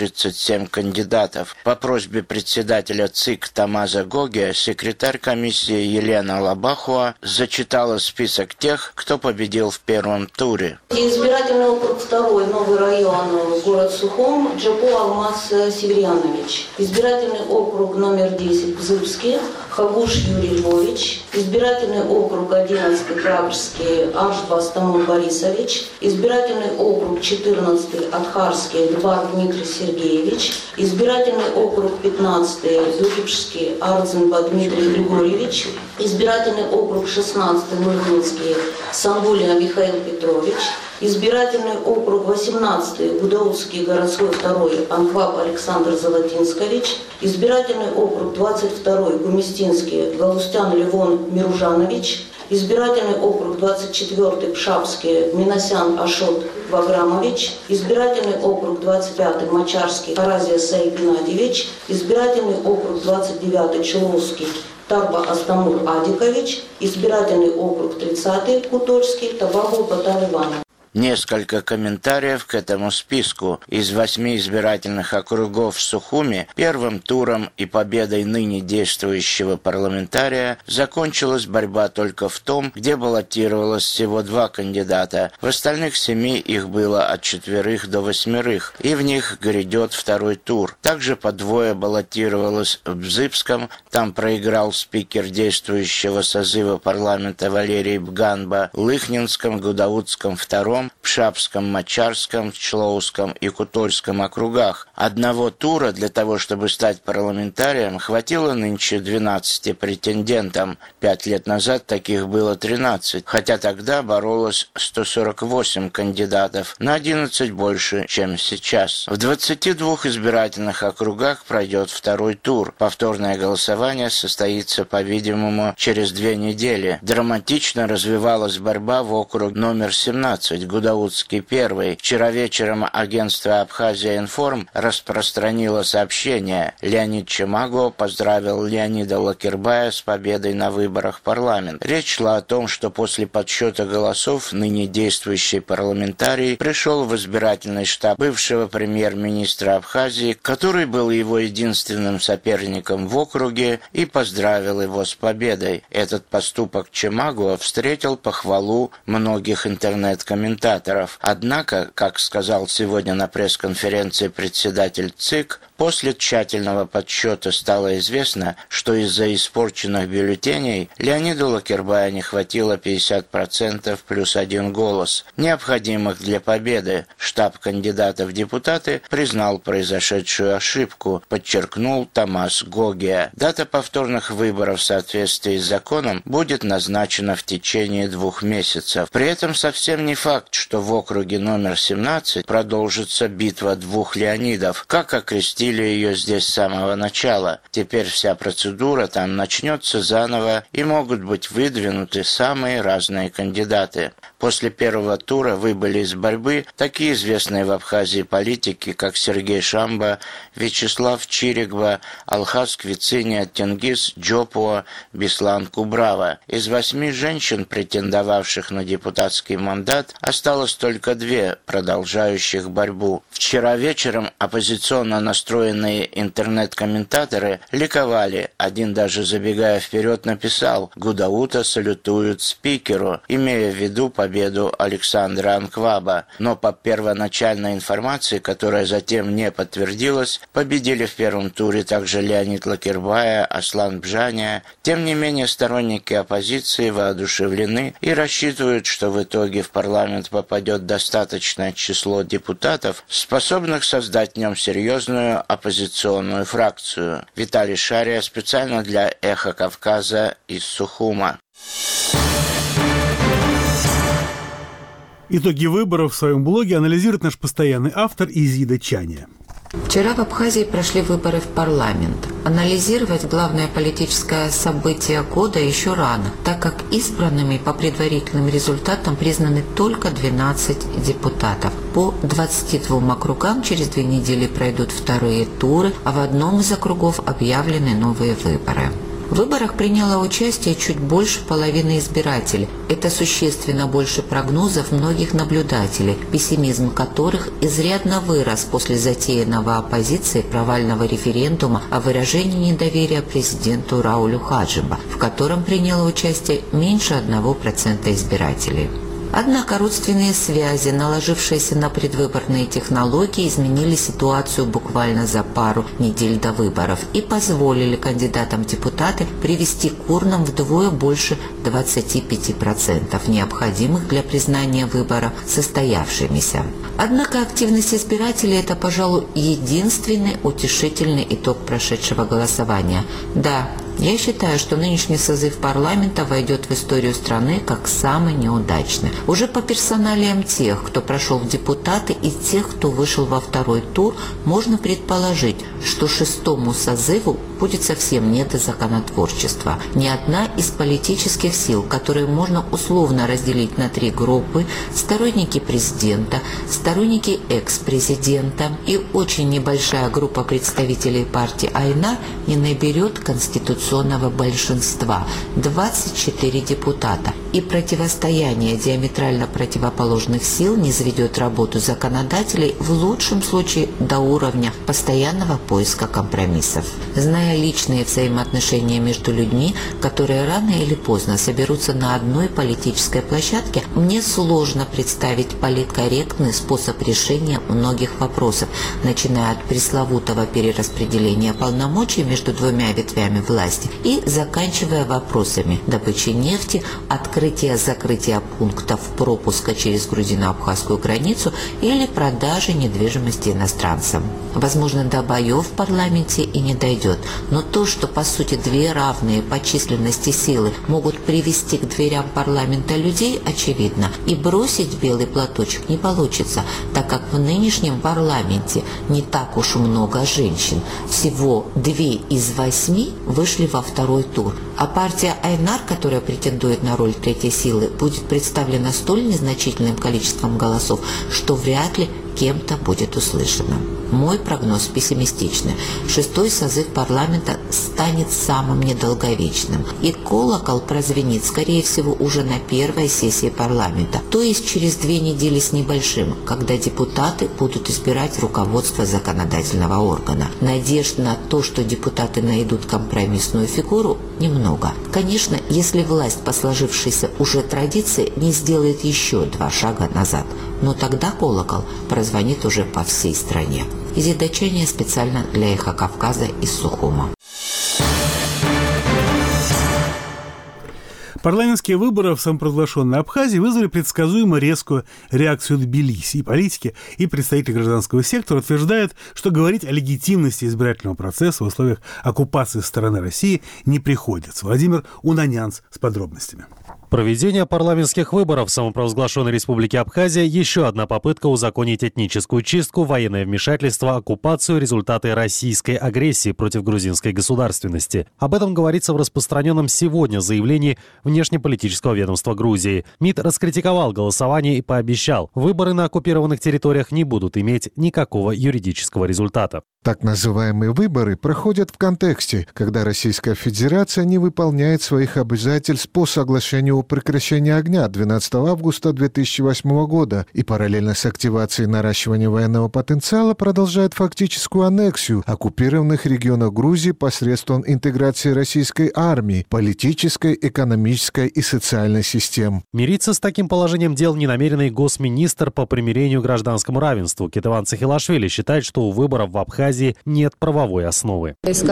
137 кандидатов. По просьбе председателя ЦИК Тамаза Гогия секретарь комиссии Елена Лабахуа зачитала список тех, кто победил в первом туре. Избирательный округ 2, новый район, город Сухум, Джапо Алмаз Северянович. Избирательный округ номер 10, Бзыбский, Хагуш Юрий Львович. Избирательный округ 11, Крабрский, Ашба Стамул Борисович. Избирательный округ 14, Адхарский, Дбар Дмитрий Сергеевич. Избирательный округ 15, Юрипшский, Арзенба Дмитрий Григорьевич. Избирательный округ 16, Нурминский, Самбулина Михаил Петрович. Избирательный округ 18, Гудаутский городской 2, Анкваб Александр Золотинскович. Избирательный округ 22, Гуместинский, Галустян Левон Миружанович. Избирательный округ 24, Пшапский, Миносян Ашот Ваграмович. Избирательный округ 25, Мачарский, Харазия Саид Геннадьевич. Избирательный округ 29, Человский, Тарба Астамур Адикович. Избирательный округ 30, Кутольский, Табагу Батар Иванов. Несколько комментариев к этому списку. Из 8 избирательных округов в Сухуми первым туром и победой ныне действующего парламентария закончилась борьба только в том, где баллотировалось всего 2 кандидата. В остальных 7 их было от 4 до 8, и в них грядет второй тур. Также по 2 баллотировалось в Бзыбском, там проиграл спикер действующего созыва парламента Валерий Бганба, Лыхнинском, Гудаутском 2, Пшапском, Мачарском, Члоуском и Кутольском округах. Одного тура для того, чтобы стать парламентарием, хватило нынче 12 претендентам. 5 лет назад таких было 13, хотя тогда боролось 148 кандидатов, на 11 больше, чем сейчас. В 22 избирательных округах пройдет второй тур. Повторное голосование состоится, по-видимому, через 2 недели. Драматично развивалась борьба в округ номер 17, Гудаутский 1. Вчера вечером агентство «Абхазия-Информ» распространило сообщение. Леонид Чимаго поздравил Леонида Лакербая с победой на выборах в парламент. Речь шла о том, что после подсчета голосов ныне действующий парламентарий пришел в избирательный штаб бывшего премьер-министра Абхазии, который был его единственным соперником в округе, и поздравил его с победой. Этот поступок Чимаго встретил похвалу многих интернет-комментаторов. Однако, как сказал сегодня на пресс-конференции председатель ЦИК, после тщательного подсчета стало известно, что из-за испорченных бюллетеней Леониду Лакербая не хватило 50% плюс 1 голос, необходимых для победы. Штаб кандидата в депутаты признал произошедшую ошибку, подчеркнул Тамаз Гогия. Дата повторных выборов в соответствии с законом будет назначена в течение 2 месяцев. При этом совсем не факт, что в округе номер 17 продолжится битва 2 Леонидов, как окрестили ее здесь с самого начала. Теперь вся процедура там начнется заново, и могут быть выдвинуты самые разные кандидаты. После первого тура выбыли из борьбы такие известные в Абхазии политики, как Сергей Шамба, Вячеслав Чирикба, Алхаз Квициния, Тенгиз Джопуа, Беслан Кубрава. Из 8 женщин, претендовавших на депутатский мандат, осталось только 2, продолжающих борьбу. Вчера вечером оппозиционно настроенные интернет-комментаторы ликовали. Один даже, забегая вперед, написал: «Гудаута салютуют спикеру», имея в виду победу Александра Анкваба. Но по первоначальной информации, которая затем не подтвердилась, победили в первом туре также Леонид Лакербая, Аслан Бжаня. Тем не менее, сторонники оппозиции воодушевлены и рассчитывают, что в итоге в парламент попадет достаточное число депутатов, способных создать в нем серьезную оппозиционную фракцию. Виталий Шария специально для «Эхо Кавказа» из Сухума. Итоги выборов в своем блоге анализирует наш постоянный автор Изида Чаня. Вчера в Абхазии прошли выборы в парламент. Анализировать главное политическое событие года еще рано, так как избранными по предварительным результатам признаны только 12 депутатов. По 22 округам через 2 недели пройдут вторые туры, а в одном из округов объявлены новые выборы. В выборах приняло участие чуть больше половины избирателей. Это существенно больше прогнозов многих наблюдателей, пессимизм которых изрядно вырос после затеянного оппозицией провального референдума о выражении недоверия президенту Раулю Хаджиба, в котором приняло участие меньше 1% избирателей. Однако родственные связи, наложившиеся на предвыборные технологии, изменили ситуацию буквально за пару недель до выборов и позволили кандидатам в депутаты привести к урнам вдвое больше 25%, необходимых для признания выборов состоявшимися. Однако активность избирателей – это, пожалуй, единственный утешительный итог прошедшего голосования. Да, я считаю, что нынешний созыв парламента войдет в историю страны как самый неудачный. Уже по персоналиям тех, кто прошел в депутаты, и тех, кто вышел во второй тур, можно предположить, что 6-му созыву будет совсем не до законотворчества. Ни одна из политических сил, которые можно условно разделить на 3 группы – сторонники президента, сторонники экс-президента и очень небольшая группа представителей партии Айнар – не наберет конституционного большинства – 24 депутата. И противостояние диаметрально противоположных сил не заведет работу законодателей в лучшем случае до уровня постоянного поиска компромиссов. Зная личные взаимоотношения между людьми, которые рано или поздно соберутся на одной политической площадке, мне сложно представить политкорректный способ решения многих вопросов, начиная от пресловутого перераспределения полномочий между 2 ветвями власти и заканчивая вопросами добычи нефти, открытия-закрытия пунктов пропуска через грузино-абхазскую границу или продажи недвижимости иностранцам. Возможно, до боев в парламенте и не дойдет, но то, что по сути 2 равные по численности силы могут привести к дверям парламента людей, очевидно, и бросить белый платочек не получится, так как в нынешнем парламенте не так уж много женщин. Всего 2 из 8 вышли во второй тур, а партия Айнар, которая претендует на роль 3-й силы, будет представлена столь незначительным количеством голосов, что вряд ли кем-то будет услышано. Мой прогноз пессимистичный. 6-й созыв парламента станет самым недолговечным, и колокол прозвенит, скорее всего, уже на 1-й сессии парламента, то есть через 2 недели с небольшим, когда депутаты будут избирать руководство законодательного органа. Надежд на то, что депутаты найдут компромиссную фигуру, немного. Конечно, если власть по сложившейся уже традиции не сделает еще 2 шага назад, но тогда колокол прозвонит уже по всей стране. Изидачение специально для «Эхо Кавказа» из Сухума. Парламентские выборы в самопровозглашенной Абхазии вызвали предсказуемо резкую реакцию Тбилиси. И политики, и представители гражданского сектора утверждают, что говорить о легитимности избирательного процесса в условиях оккупации со стороны России не приходится. Владимир Унанянц с подробностями. Проведение парламентских выборов в самопровозглашенной республике Абхазия – еще одна попытка узаконить этническую чистку, военное вмешательство, оккупацию, результаты российской агрессии против грузинской государственности. Об этом говорится в распространенном сегодня заявлении внешнеполитического ведомства Грузии. МИД раскритиковал голосование и пообещал, выборы на оккупированных территориях не будут иметь никакого юридического результата. Так называемые выборы проходят в контексте, когда Российская Федерация не выполняет своих обязательств по соглашению о прекращении огня 12 августа 2008 года и параллельно с активацией наращивания военного потенциала продолжает фактическую аннексию оккупированных регионов Грузии посредством интеграции российской армии, политической, экономической и социальной систем. Мириться с таким положением дел ненамеренный госминистр по примирению к гражданскому равенству Кетеван Цахилашвили считает, что у выборов в Абхазии нет правовой основы.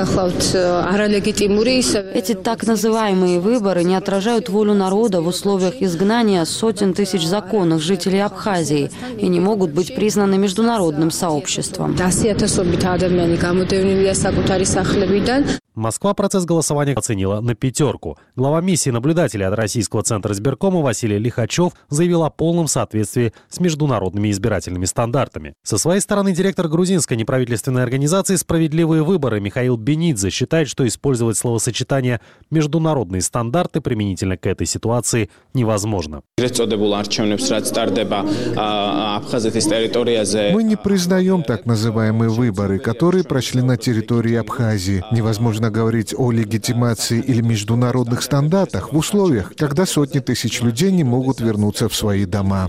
Эти так называемые выборы не отражают волю народа в условиях изгнания сотен тысяч законных жителей Абхазии и не могут быть признаны международным сообществом. Москва процесс голосования оценила на 5. Глава миссии наблюдателей от Российского центра избиркома Василий Лихачев заявил о полном соответствии с международными избирательными стандартами. Со своей стороны директор грузинской неправительственной организации «Справедливые выборы» Михаил Бенидзе считает, что использовать словосочетание «международные стандарты» применительно к этой ситуации невозможно. Мы не признаем так называемые выборы, которые прошли на территории Абхазии. Невозможно говорить о легитимации или международных стандартах в условиях, когда сотни тысяч людей не могут вернуться в свои дома.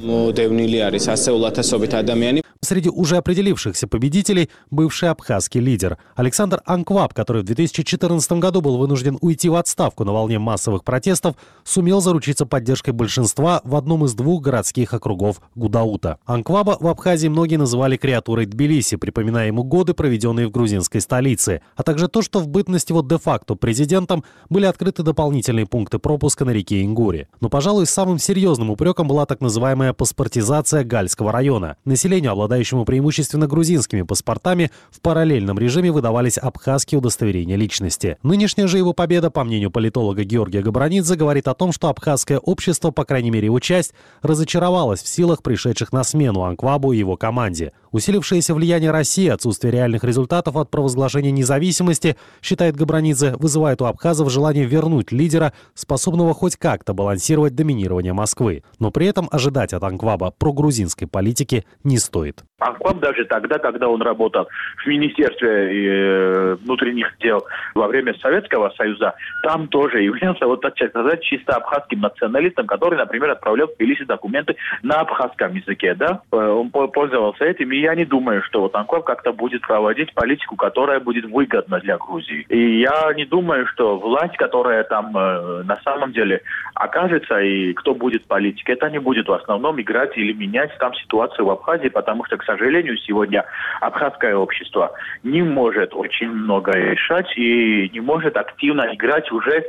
Среди уже определившихся победителей бывший абхазский лидер Александр Анкваб, который в 2014 году был вынужден уйти в отставку на волне массовых протестов, сумел заручиться поддержкой большинства в одном из 2 городских округов Гудаута. Анкваба в Абхазии многие называли креатурой Тбилиси, припоминая ему годы, проведенные в грузинской столице, а также то, что в бытность его де-факто президентом были открыты дополнительные пункты пропуска на реке Ингури. Но, пожалуй, самым серьезным упреком была так называемая паспортизация Гальского района. Населению, обладающему преимущественно грузинскими паспортами, в параллельном режиме выдавались абхазские удостоверения личности. Нынешняя же его победа, по мнению политолога Георгия Габранидзе, говорит о том, что абхазское общество, по крайней мере его часть, разочаровалось в силах, пришедших на смену Анквабу и его команде. Усилившееся влияние России, отсутствие реальных результатов от провозглашения независимости, считает Габранидзе, вызывает у абхазов желание вернуть лидера, способного хоть как-то балансировать доминирование Москвы. Но при этом ожидать от Анкваба прогрузинской политики не стоит. Анкваб даже тогда, когда он работал в Министерстве внутренних дел во время Советского Союза, там тоже являлся, вот так сказать, чисто абхазским националистом, который, например, отправлял в Тбилиси документы на абхазском языке, да? Он пользовался этим, и я не думаю, что вот Анкваб как-то будет проводить политику, которая будет выгодна для Грузии. И я не думаю, что власть, которая там на самом деле окажется, и кто будет политик, это не будет в основном играть или менять там ситуацию в Абхазии, потому что, к сожалению, сегодня абхазское общество не может очень многое решать и не может активно играть уже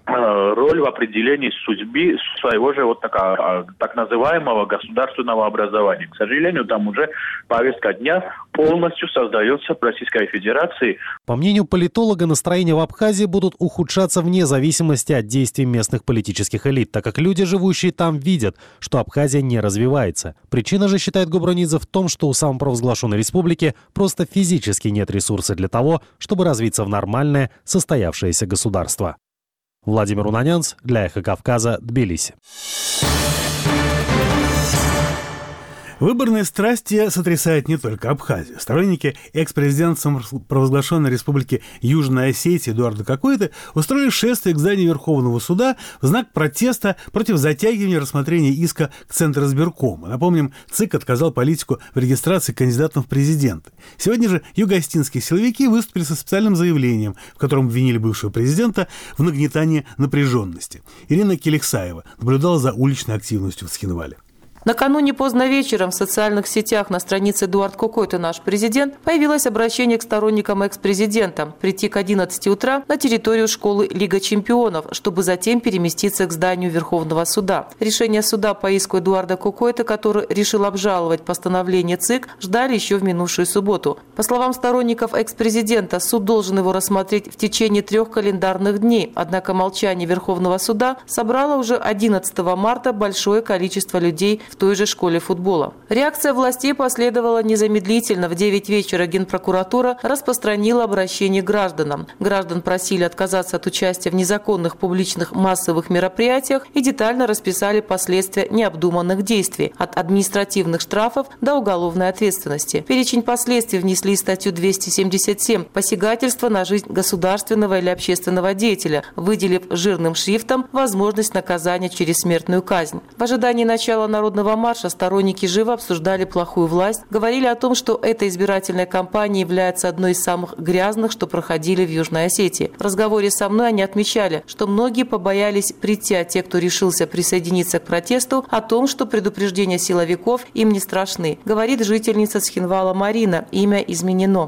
роль в определении судьбы своего же вот так называемого государственного образования. К сожалению, там уже повестка дня полностью создается в Российской Федерации. По мнению политолога, настроения в Абхазии будут ухудшаться вне зависимости от действий местных политических элит, так как люди, живущие там, видят, что Абхазия не развивается. Причина же, считает Габранидзе, в том, что у самопровозглашенной республики просто физически нет ресурсов для того, чтобы развиться в нормальное, состоявшееся государство. Владимир Унанянц для «Эхо Кавказа», Тбилиси. Выборные страсти сотрясают не только Абхазию. Сторонники экс-президента самопровозглашенной республики Южная Осетия Эдуарда Кокойты устроили шествие к зданию Верховного суда в знак протеста против затягивания рассмотрения иска к Центризбиркому. Напомним, ЦИК отказал политику в регистрации кандидатом в президенты. Сегодня же юго-осетинские силовики выступили со специальным заявлением, в котором обвинили бывшего президента в нагнетании напряженности. Ирина Келексаева наблюдала за уличной активностью в Схинвале. Накануне поздно вечером в социальных сетях на странице «Эдуард Кокойты. Наш президент» появилось обращение к сторонникам экс-президента прийти к 11 утра на территорию школы Лига чемпионов, чтобы затем переместиться к зданию Верховного суда. Решение суда по иску Эдуарда Кокойты, который решил обжаловать постановление ЦИК, ждали еще в минувшую субботу. По словам сторонников экс-президента, суд должен его рассмотреть в течение 3 календарных дней. Однако молчание Верховного суда собрало уже 11 марта большое количество людей в той же школе футбола. Реакция властей последовала незамедлительно. В 9 вечера Генпрокуратура распространила обращение к гражданам. Граждан просили отказаться от участия в незаконных публичных массовых мероприятиях и детально расписали последствия необдуманных действий – от административных штрафов до уголовной ответственности. В перечень последствий внесли статью 277 «Посягательство на жизнь государственного или общественного деятеля», выделив жирным шрифтом возможность наказания через смертную казнь. В ожидании начала народного марша сторонники живо обсуждали плохую власть, говорили о том, что эта избирательная кампания является одной из самых грязных, что проходили в Южной Осетии. В разговоре со мной они отмечали, что многие побоялись прийти, а те, кто решился присоединиться к протесту, о том, что предупреждения силовиков им не страшны, говорит жительница Схинвала Марина, имя изменено.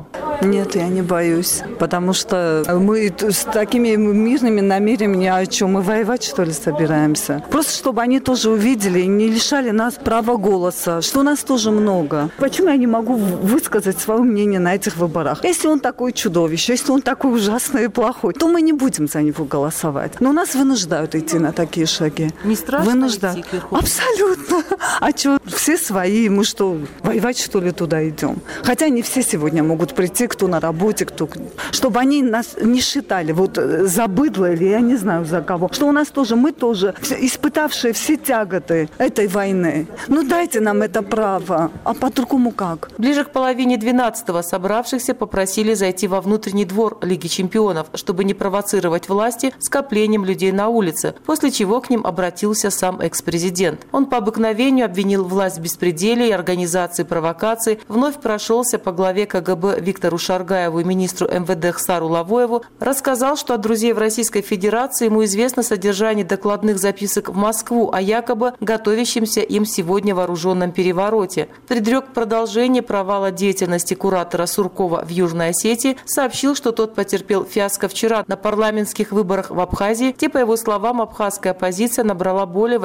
Нет, я не боюсь, потому что мы с такими мирными намерениями о чем? Мы воевать, что ли, собираемся? Просто чтобы они тоже увидели и не лишали нас права голоса, что нас тоже много. Почему я не могу высказать свое мнение на этих выборах? Если он такой чудовище, если он такой ужасный и плохой, то мы не будем за него голосовать. Но нас вынуждают идти на такие шаги. Не страшно вынуждают. идти к верху? Абсолютно. А что, все свои, мы что, воевать, что ли, туда идем? Хотя не все сегодня могут прийти, кто на работе, кто... Чтобы они нас не считали вот за быдло или я не знаю за кого. Что у нас тоже, мы тоже, испытавшие все тяготы этой войны. Ну дайте нам это право. А по-другому как? Ближе к половине 12-го собравшихся попросили зайти во внутренний двор Лиги чемпионов, чтобы не провоцировать власти скоплением людей на улице, после чего к ним обратился сам экс-президент. Он по обыкновению обвинил власть в беспределе и организации провокаций, вновь прошелся по главе КГБ Виктору Шаргаеву и министру МВД Хсару Лавоеву, рассказал, что от друзей в Российской Федерации ему известно содержание докладных записок в Москву о якобы готовящемся им сегодня вооруженном перевороте. Предрек продолжение провала деятельности куратора Суркова в Южной Осетии, сообщил, что тот потерпел фиаско вчера на парламентских выборах в Абхазии, где, по его словам, абхазская оппозиция набрала более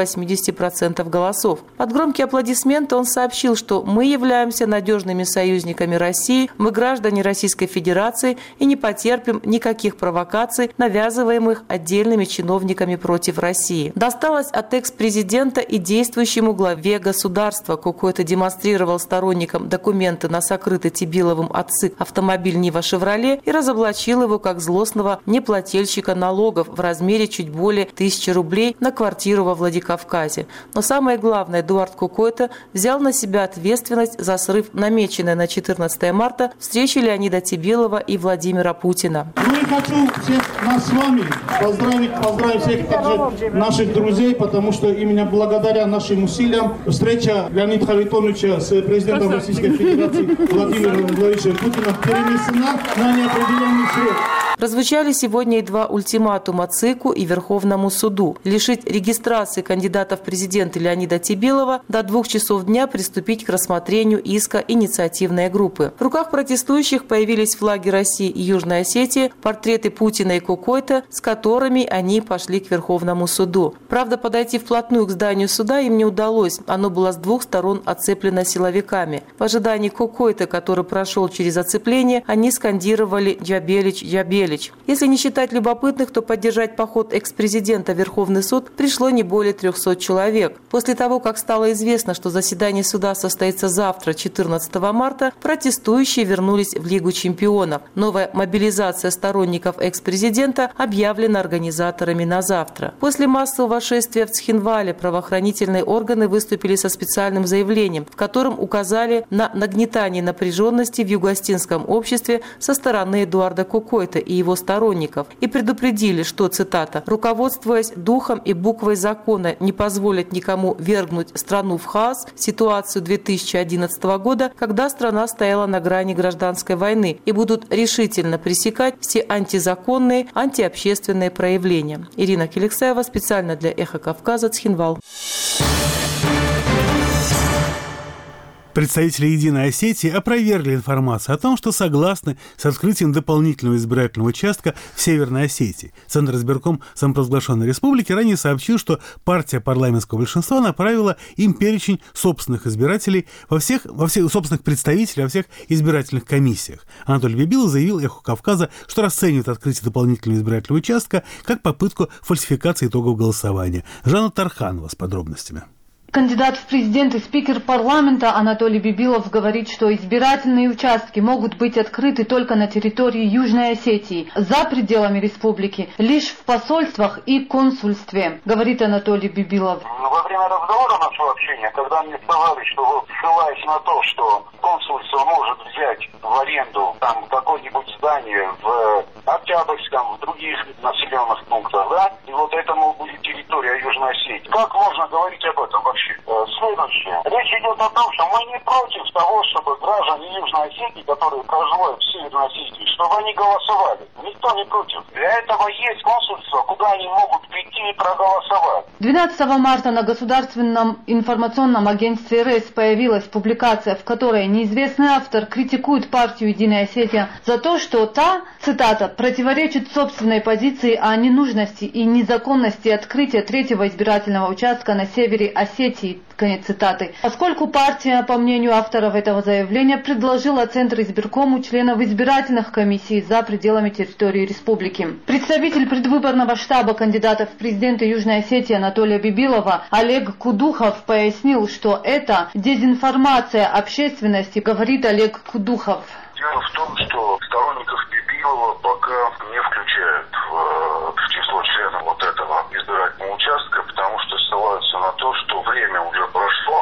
80% голосов. Под громкие аплодисменты он сообщил, что мы являемся надежными союзниками России, мы граждане Российской Федерации и не потерпим никаких провокаций, навязываемых отдельными чиновниками против России. Досталось от экс-президента и действующему главе государства. Кокойто демонстрировал сторонникам документы на сокрытый Тибиловым от ЦИК автомобиль «Нива Шевроле» и разоблачил его как злостного неплательщика налогов в размере чуть более 1000 рублей на квартиру во Владикавказе. Но самое главное, Эдуард Кокойто взял на себя ответственность за срыв намеченной на 14 марта встречи Леонида Тибилова и Владимира Путина. Ну и хочу всех нас с вами поздравить всех также наших друзей, потому что именно благодаря нашим усилиям встреча Леонида Харитоновича с президентом Российской Федерации Владимиром Владимировичем Путиным перенесена на неопределенный срок. Прозвучали сегодня и два ультиматума ЦИКу и Верховному суду. Лишить регистрации кандидата в президенты Леонида Тибилова, до 2 часов дня приступить к рассмотрению иска инициативной группы. В руках протестующих появились флаги России и Южной Осетии, портреты Путина и Кокойто, с которыми они пошли к Верховному суду. Правда, подойти вплотную к зданию суда им не удалось. Оно было с 2 сторон оцеплено силовиками. В ожидании Кокойто, который прошел через оцепление, они скандировали «Джабелич, Джабелич». Если не считать любопытных, то поддержать поход экс-президента в Верховный суд пришло не более 300 человек. После того, как стало известно, что заседание суда состоится завтра, 14 марта, протестующие вернулись в Лигу чемпионов. Новая мобилизация сторонников экс-президента объявлена организаторами на завтра. После массового шествия в Цхинвале правоохранительные органы выступили со специальным заявлением, в котором указали на нагнетание напряженности в юго-осетинском обществе со стороны Эдуарда Кокойто и его сторонников и предупредили, что, цитата, «руководствуясь духом и буквой закона, не позволят никому вергнуть страну в хаос, ситуацию 2011 года, когда страна стояла на грани гражданской войны, и будут решительно пресекать все антизаконные, антиобщественные проявления». Ирина Келексаева специально для «Эхо Кавказа», Цхинвал. Представители «Единой Осетии» опровергли информацию о том, что согласны с открытием дополнительного избирательного участка в Северной Осетии. Центр избирком самопровозглашенной республики ранее сообщил, что партия парламентского большинства направила им перечень собственных избирателей во всех собственных представителей во всех избирательных комиссиях. Анатолий Бибилов заявил «Эхо Кавказа», что расценивает открытие дополнительного избирательного участка как попытку фальсификации итогов голосования. Жанна Тарханова с подробностями. Кандидат в президенты, спикер парламента Анатолий Бибилов говорит, что избирательные участки могут быть открыты только на территории Южной Осетии, за пределами республики, лишь в посольствах и консульстве, говорит Анатолий Бибилов. Во время разговора нашего общения, когда мне сказали, что ссылаясь на то, что консульство может взять в аренду там какое-нибудь здание в Октябрьском, в других населенных пунктах, да, и вот это, мол, будет территория Южной Осетии. Как можно говорить об этом вообще? Следующее. Речь идет о том, что мы не против того, чтобы граждане Южной Осетии, которые проживают в Северной Осетии, чтобы они голосовали. Никто не против. Для этого есть консульство, куда они могут прийти прийти и проголосовать. 12 марта на Государственном информационном агентстве РЭС появилась публикация, в которой неизвестный автор критикует партию «Единая Осетия» за то, что та, цитата, «противоречит собственной позиции о ненужности и незаконности открытия третьего избирательного участка на севере Осетии». Конец цитаты. Поскольку партия, по мнению авторов этого заявления, предложила Центр избиркому членов избирательных комиссий за пределами территории республики. Представитель предвыборного штаба кандидатов в президенты Южной Осетии Анатолия Бибилова Олег Кудухов пояснил, что это дезинформация общественности, говорит Олег Кудухов. Дело в том, что сторонников Бибилова пока не включают в число членов вот этого избирательного участка, потому что ссылаются на то, что время уже прошло,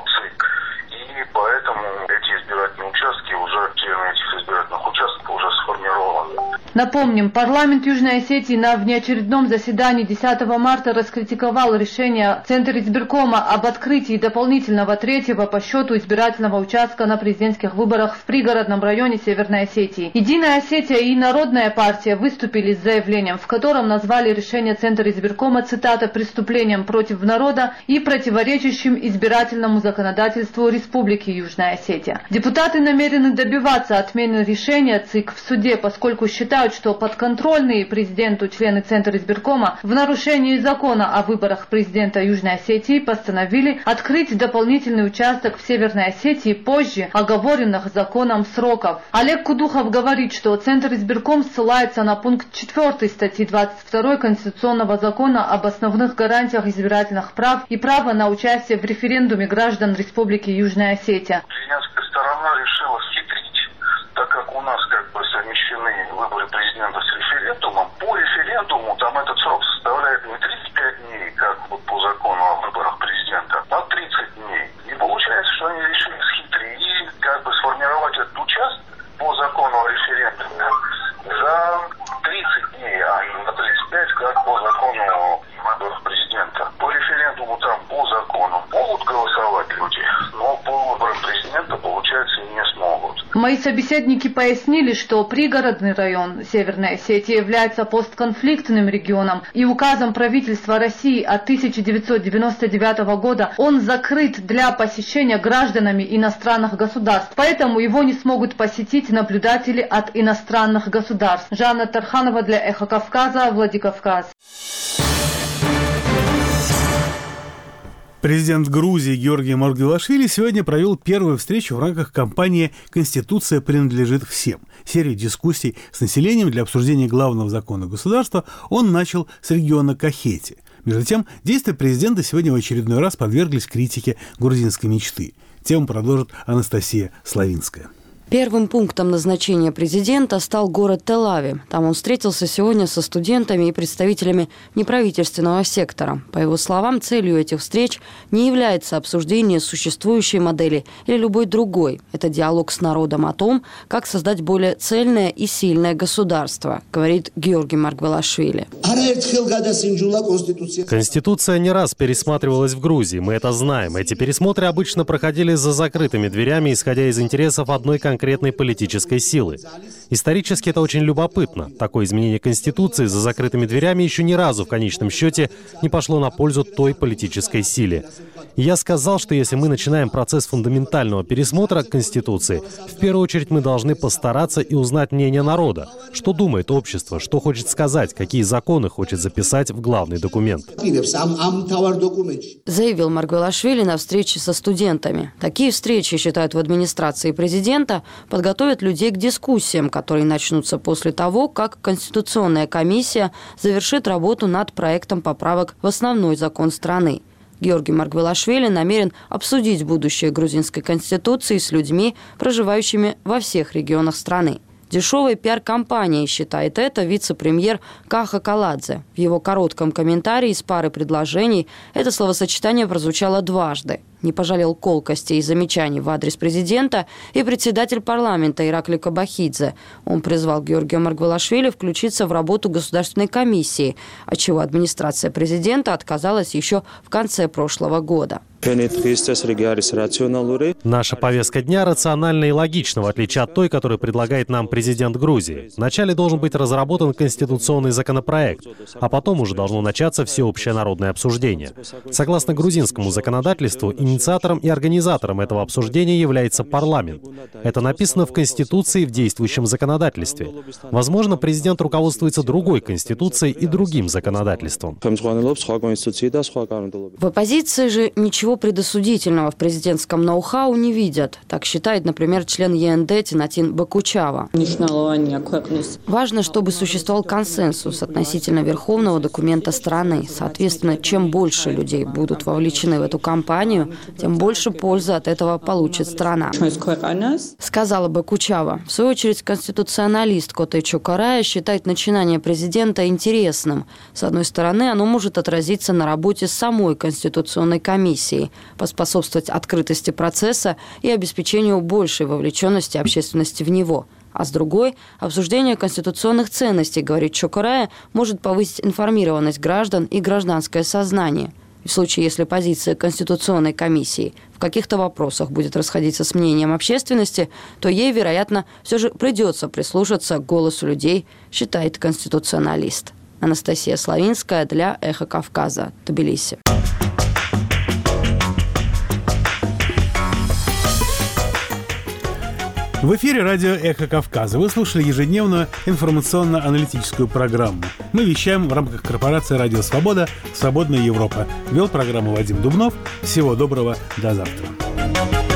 и поэтому эти избирательные участки уже, члены этих избирательных участков уже сформированы. Напомним, парламент Южной Осетии на внеочередном заседании 10 марта раскритиковал решение Центра избиркома об открытии дополнительного третьего по счету избирательного участка на президентских выборах в пригородном районе Северной Осетии. Единая Осетия и Народная партия выступили с заявлением, в котором назвали решение Центра избиркома, цитата, «преступлением против народа и противоречащим избирательному законодательству Республики Южная Осетия». Депутаты намерены добиваться отмены решения ЦИК в суде, поскольку считают, что подконтрольные президенту члены Центра избиркома в нарушении закона о выборах президента Южной Осетии постановили открыть дополнительный участок в Северной Осетии позже оговоренных законом сроков. Олег Кудухов говорит, что Центр избирком ссылается на пункт 4 статьи 22 Конституционного закона об основных гарантиях избирательных прав и права на участие в референдуме граждан Республики Южная Осетия. Президентская сторона решила схитрить, так как у нас совмещены выборы президента с референдумом. По референдуму там этот срок составляет не 35 дней, как вот по закону о выборах президента, а 30 дней. И получается, что они решили схитрить и сформировать этот участок по закону о референдуме за 30 дней, а не на 35, как по закону о выборах президента. По референдуму там по закону могут голосовать люди, но по выборам президента, получается, не смогут. Мои собеседники пояснили, что пригородный район Северной Осетии является постконфликтным регионом, и указом правительства России от 1999 года он закрыт для посещения гражданами иностранных государств, поэтому его не смогут посетить наблюдатели от иностранных государств. Жанна Тарханова для «Эхо Кавказа», Владикавказ. Президент Грузии Георгий Маргвелашвили сегодня провел первую встречу в рамках кампании «Конституция принадлежит всем». Серию дискуссий с населением для обсуждения главного закона государства он начал с региона Кахети. Между тем, действия президента сегодня в очередной раз подверглись критике грузинской мечты. Тему продолжит Анастасия Славинская. Первым пунктом назначения президента стал город Тел-Авив. Там он встретился сегодня со студентами и представителями неправительственного сектора. По его словам, целью этих встреч не является обсуждение существующей модели или любой другой. Это диалог с народом о том, как создать более цельное и сильное государство, говорит Георгий Маргвелашвили. Конституция не раз пересматривалась в Грузии, мы это знаем. Эти пересмотры обычно проходили за закрытыми дверями, исходя из интересов одной конкретной политической силы. Исторически это очень любопытно. Такое изменение Конституции за закрытыми дверями еще ни разу в конечном счете не пошло на пользу той политической силе. И я сказал, что если мы начинаем процесс фундаментального пересмотра Конституции, в первую очередь мы должны постараться и узнать мнение народа. Что думает общество, что хочет сказать, какие законы хочет записать в главный документ. Заявил Маргвелашвили на встрече со студентами. Такие встречи, считают в администрации президента, подготовят людей к дискуссиям, которые начнутся после того, как Конституционная комиссия завершит работу над проектом поправок в основной закон страны. Георгий Маргвелашвили намерен обсудить будущее грузинской конституции с людьми, проживающими во всех регионах страны. Дешевой пиар-компанией считает это вице-премьер Каха Каладзе. В его коротком комментарии из пары предложений это словосочетание прозвучало дважды. Не пожалел колкостей и замечаний в адрес президента и председатель парламента Ираклий Кобахидзе. Он призвал Георгия Маргвелашвили включиться в работу Государственной комиссии, от чего администрация президента отказалась еще в конце прошлого года. Наша повестка дня рациональна и логична, в отличие от той, которую предлагает нам президент Грузии. Вначале должен быть разработан конституционный законопроект, а потом уже должно начаться всеобщее народное обсуждение. Согласно грузинскому законодательству, инициатором и организатором этого обсуждения является парламент. Это написано в Конституции и в действующем законодательстве. Возможно, президент руководствуется другой конституцией и другим законодательством. В оппозиции же ничего предосудительного в президентском ноу-хау не видят. Так считает, например, член ЕНД Тинатин Бакучава. Важно, чтобы существовал консенсус относительно верховного документа страны. Соответственно, чем больше людей будут вовлечены в эту кампанию, тем больше пользы от этого получит страна, сказала Бакучава. В свою очередь, конституционалист Коте Чокорая считает начинание президента интересным. С одной стороны, оно может отразиться на работе самой Конституционной комиссии, поспособствовать открытости процесса и обеспечению большей вовлеченности общественности в него. А с другой, обсуждение конституционных ценностей, говорит Чокорая, может повысить информированность граждан и гражданское сознание. В случае, если позиция Конституционной комиссии в каких-то вопросах будет расходиться с мнением общественности, то ей, вероятно, все же придется прислушаться к голосу людей, считает конституционалист. Анастасия Славинская для «Эхо Кавказа», Тбилиси. В эфире радио «Эхо Кавказа». Вы слушали ежедневную информационно-аналитическую программу. Мы вещаем в рамках корпорации «Радио Свобода. Свободная Европа». Вел программу Вадим Дубнов. Всего доброго. До завтра.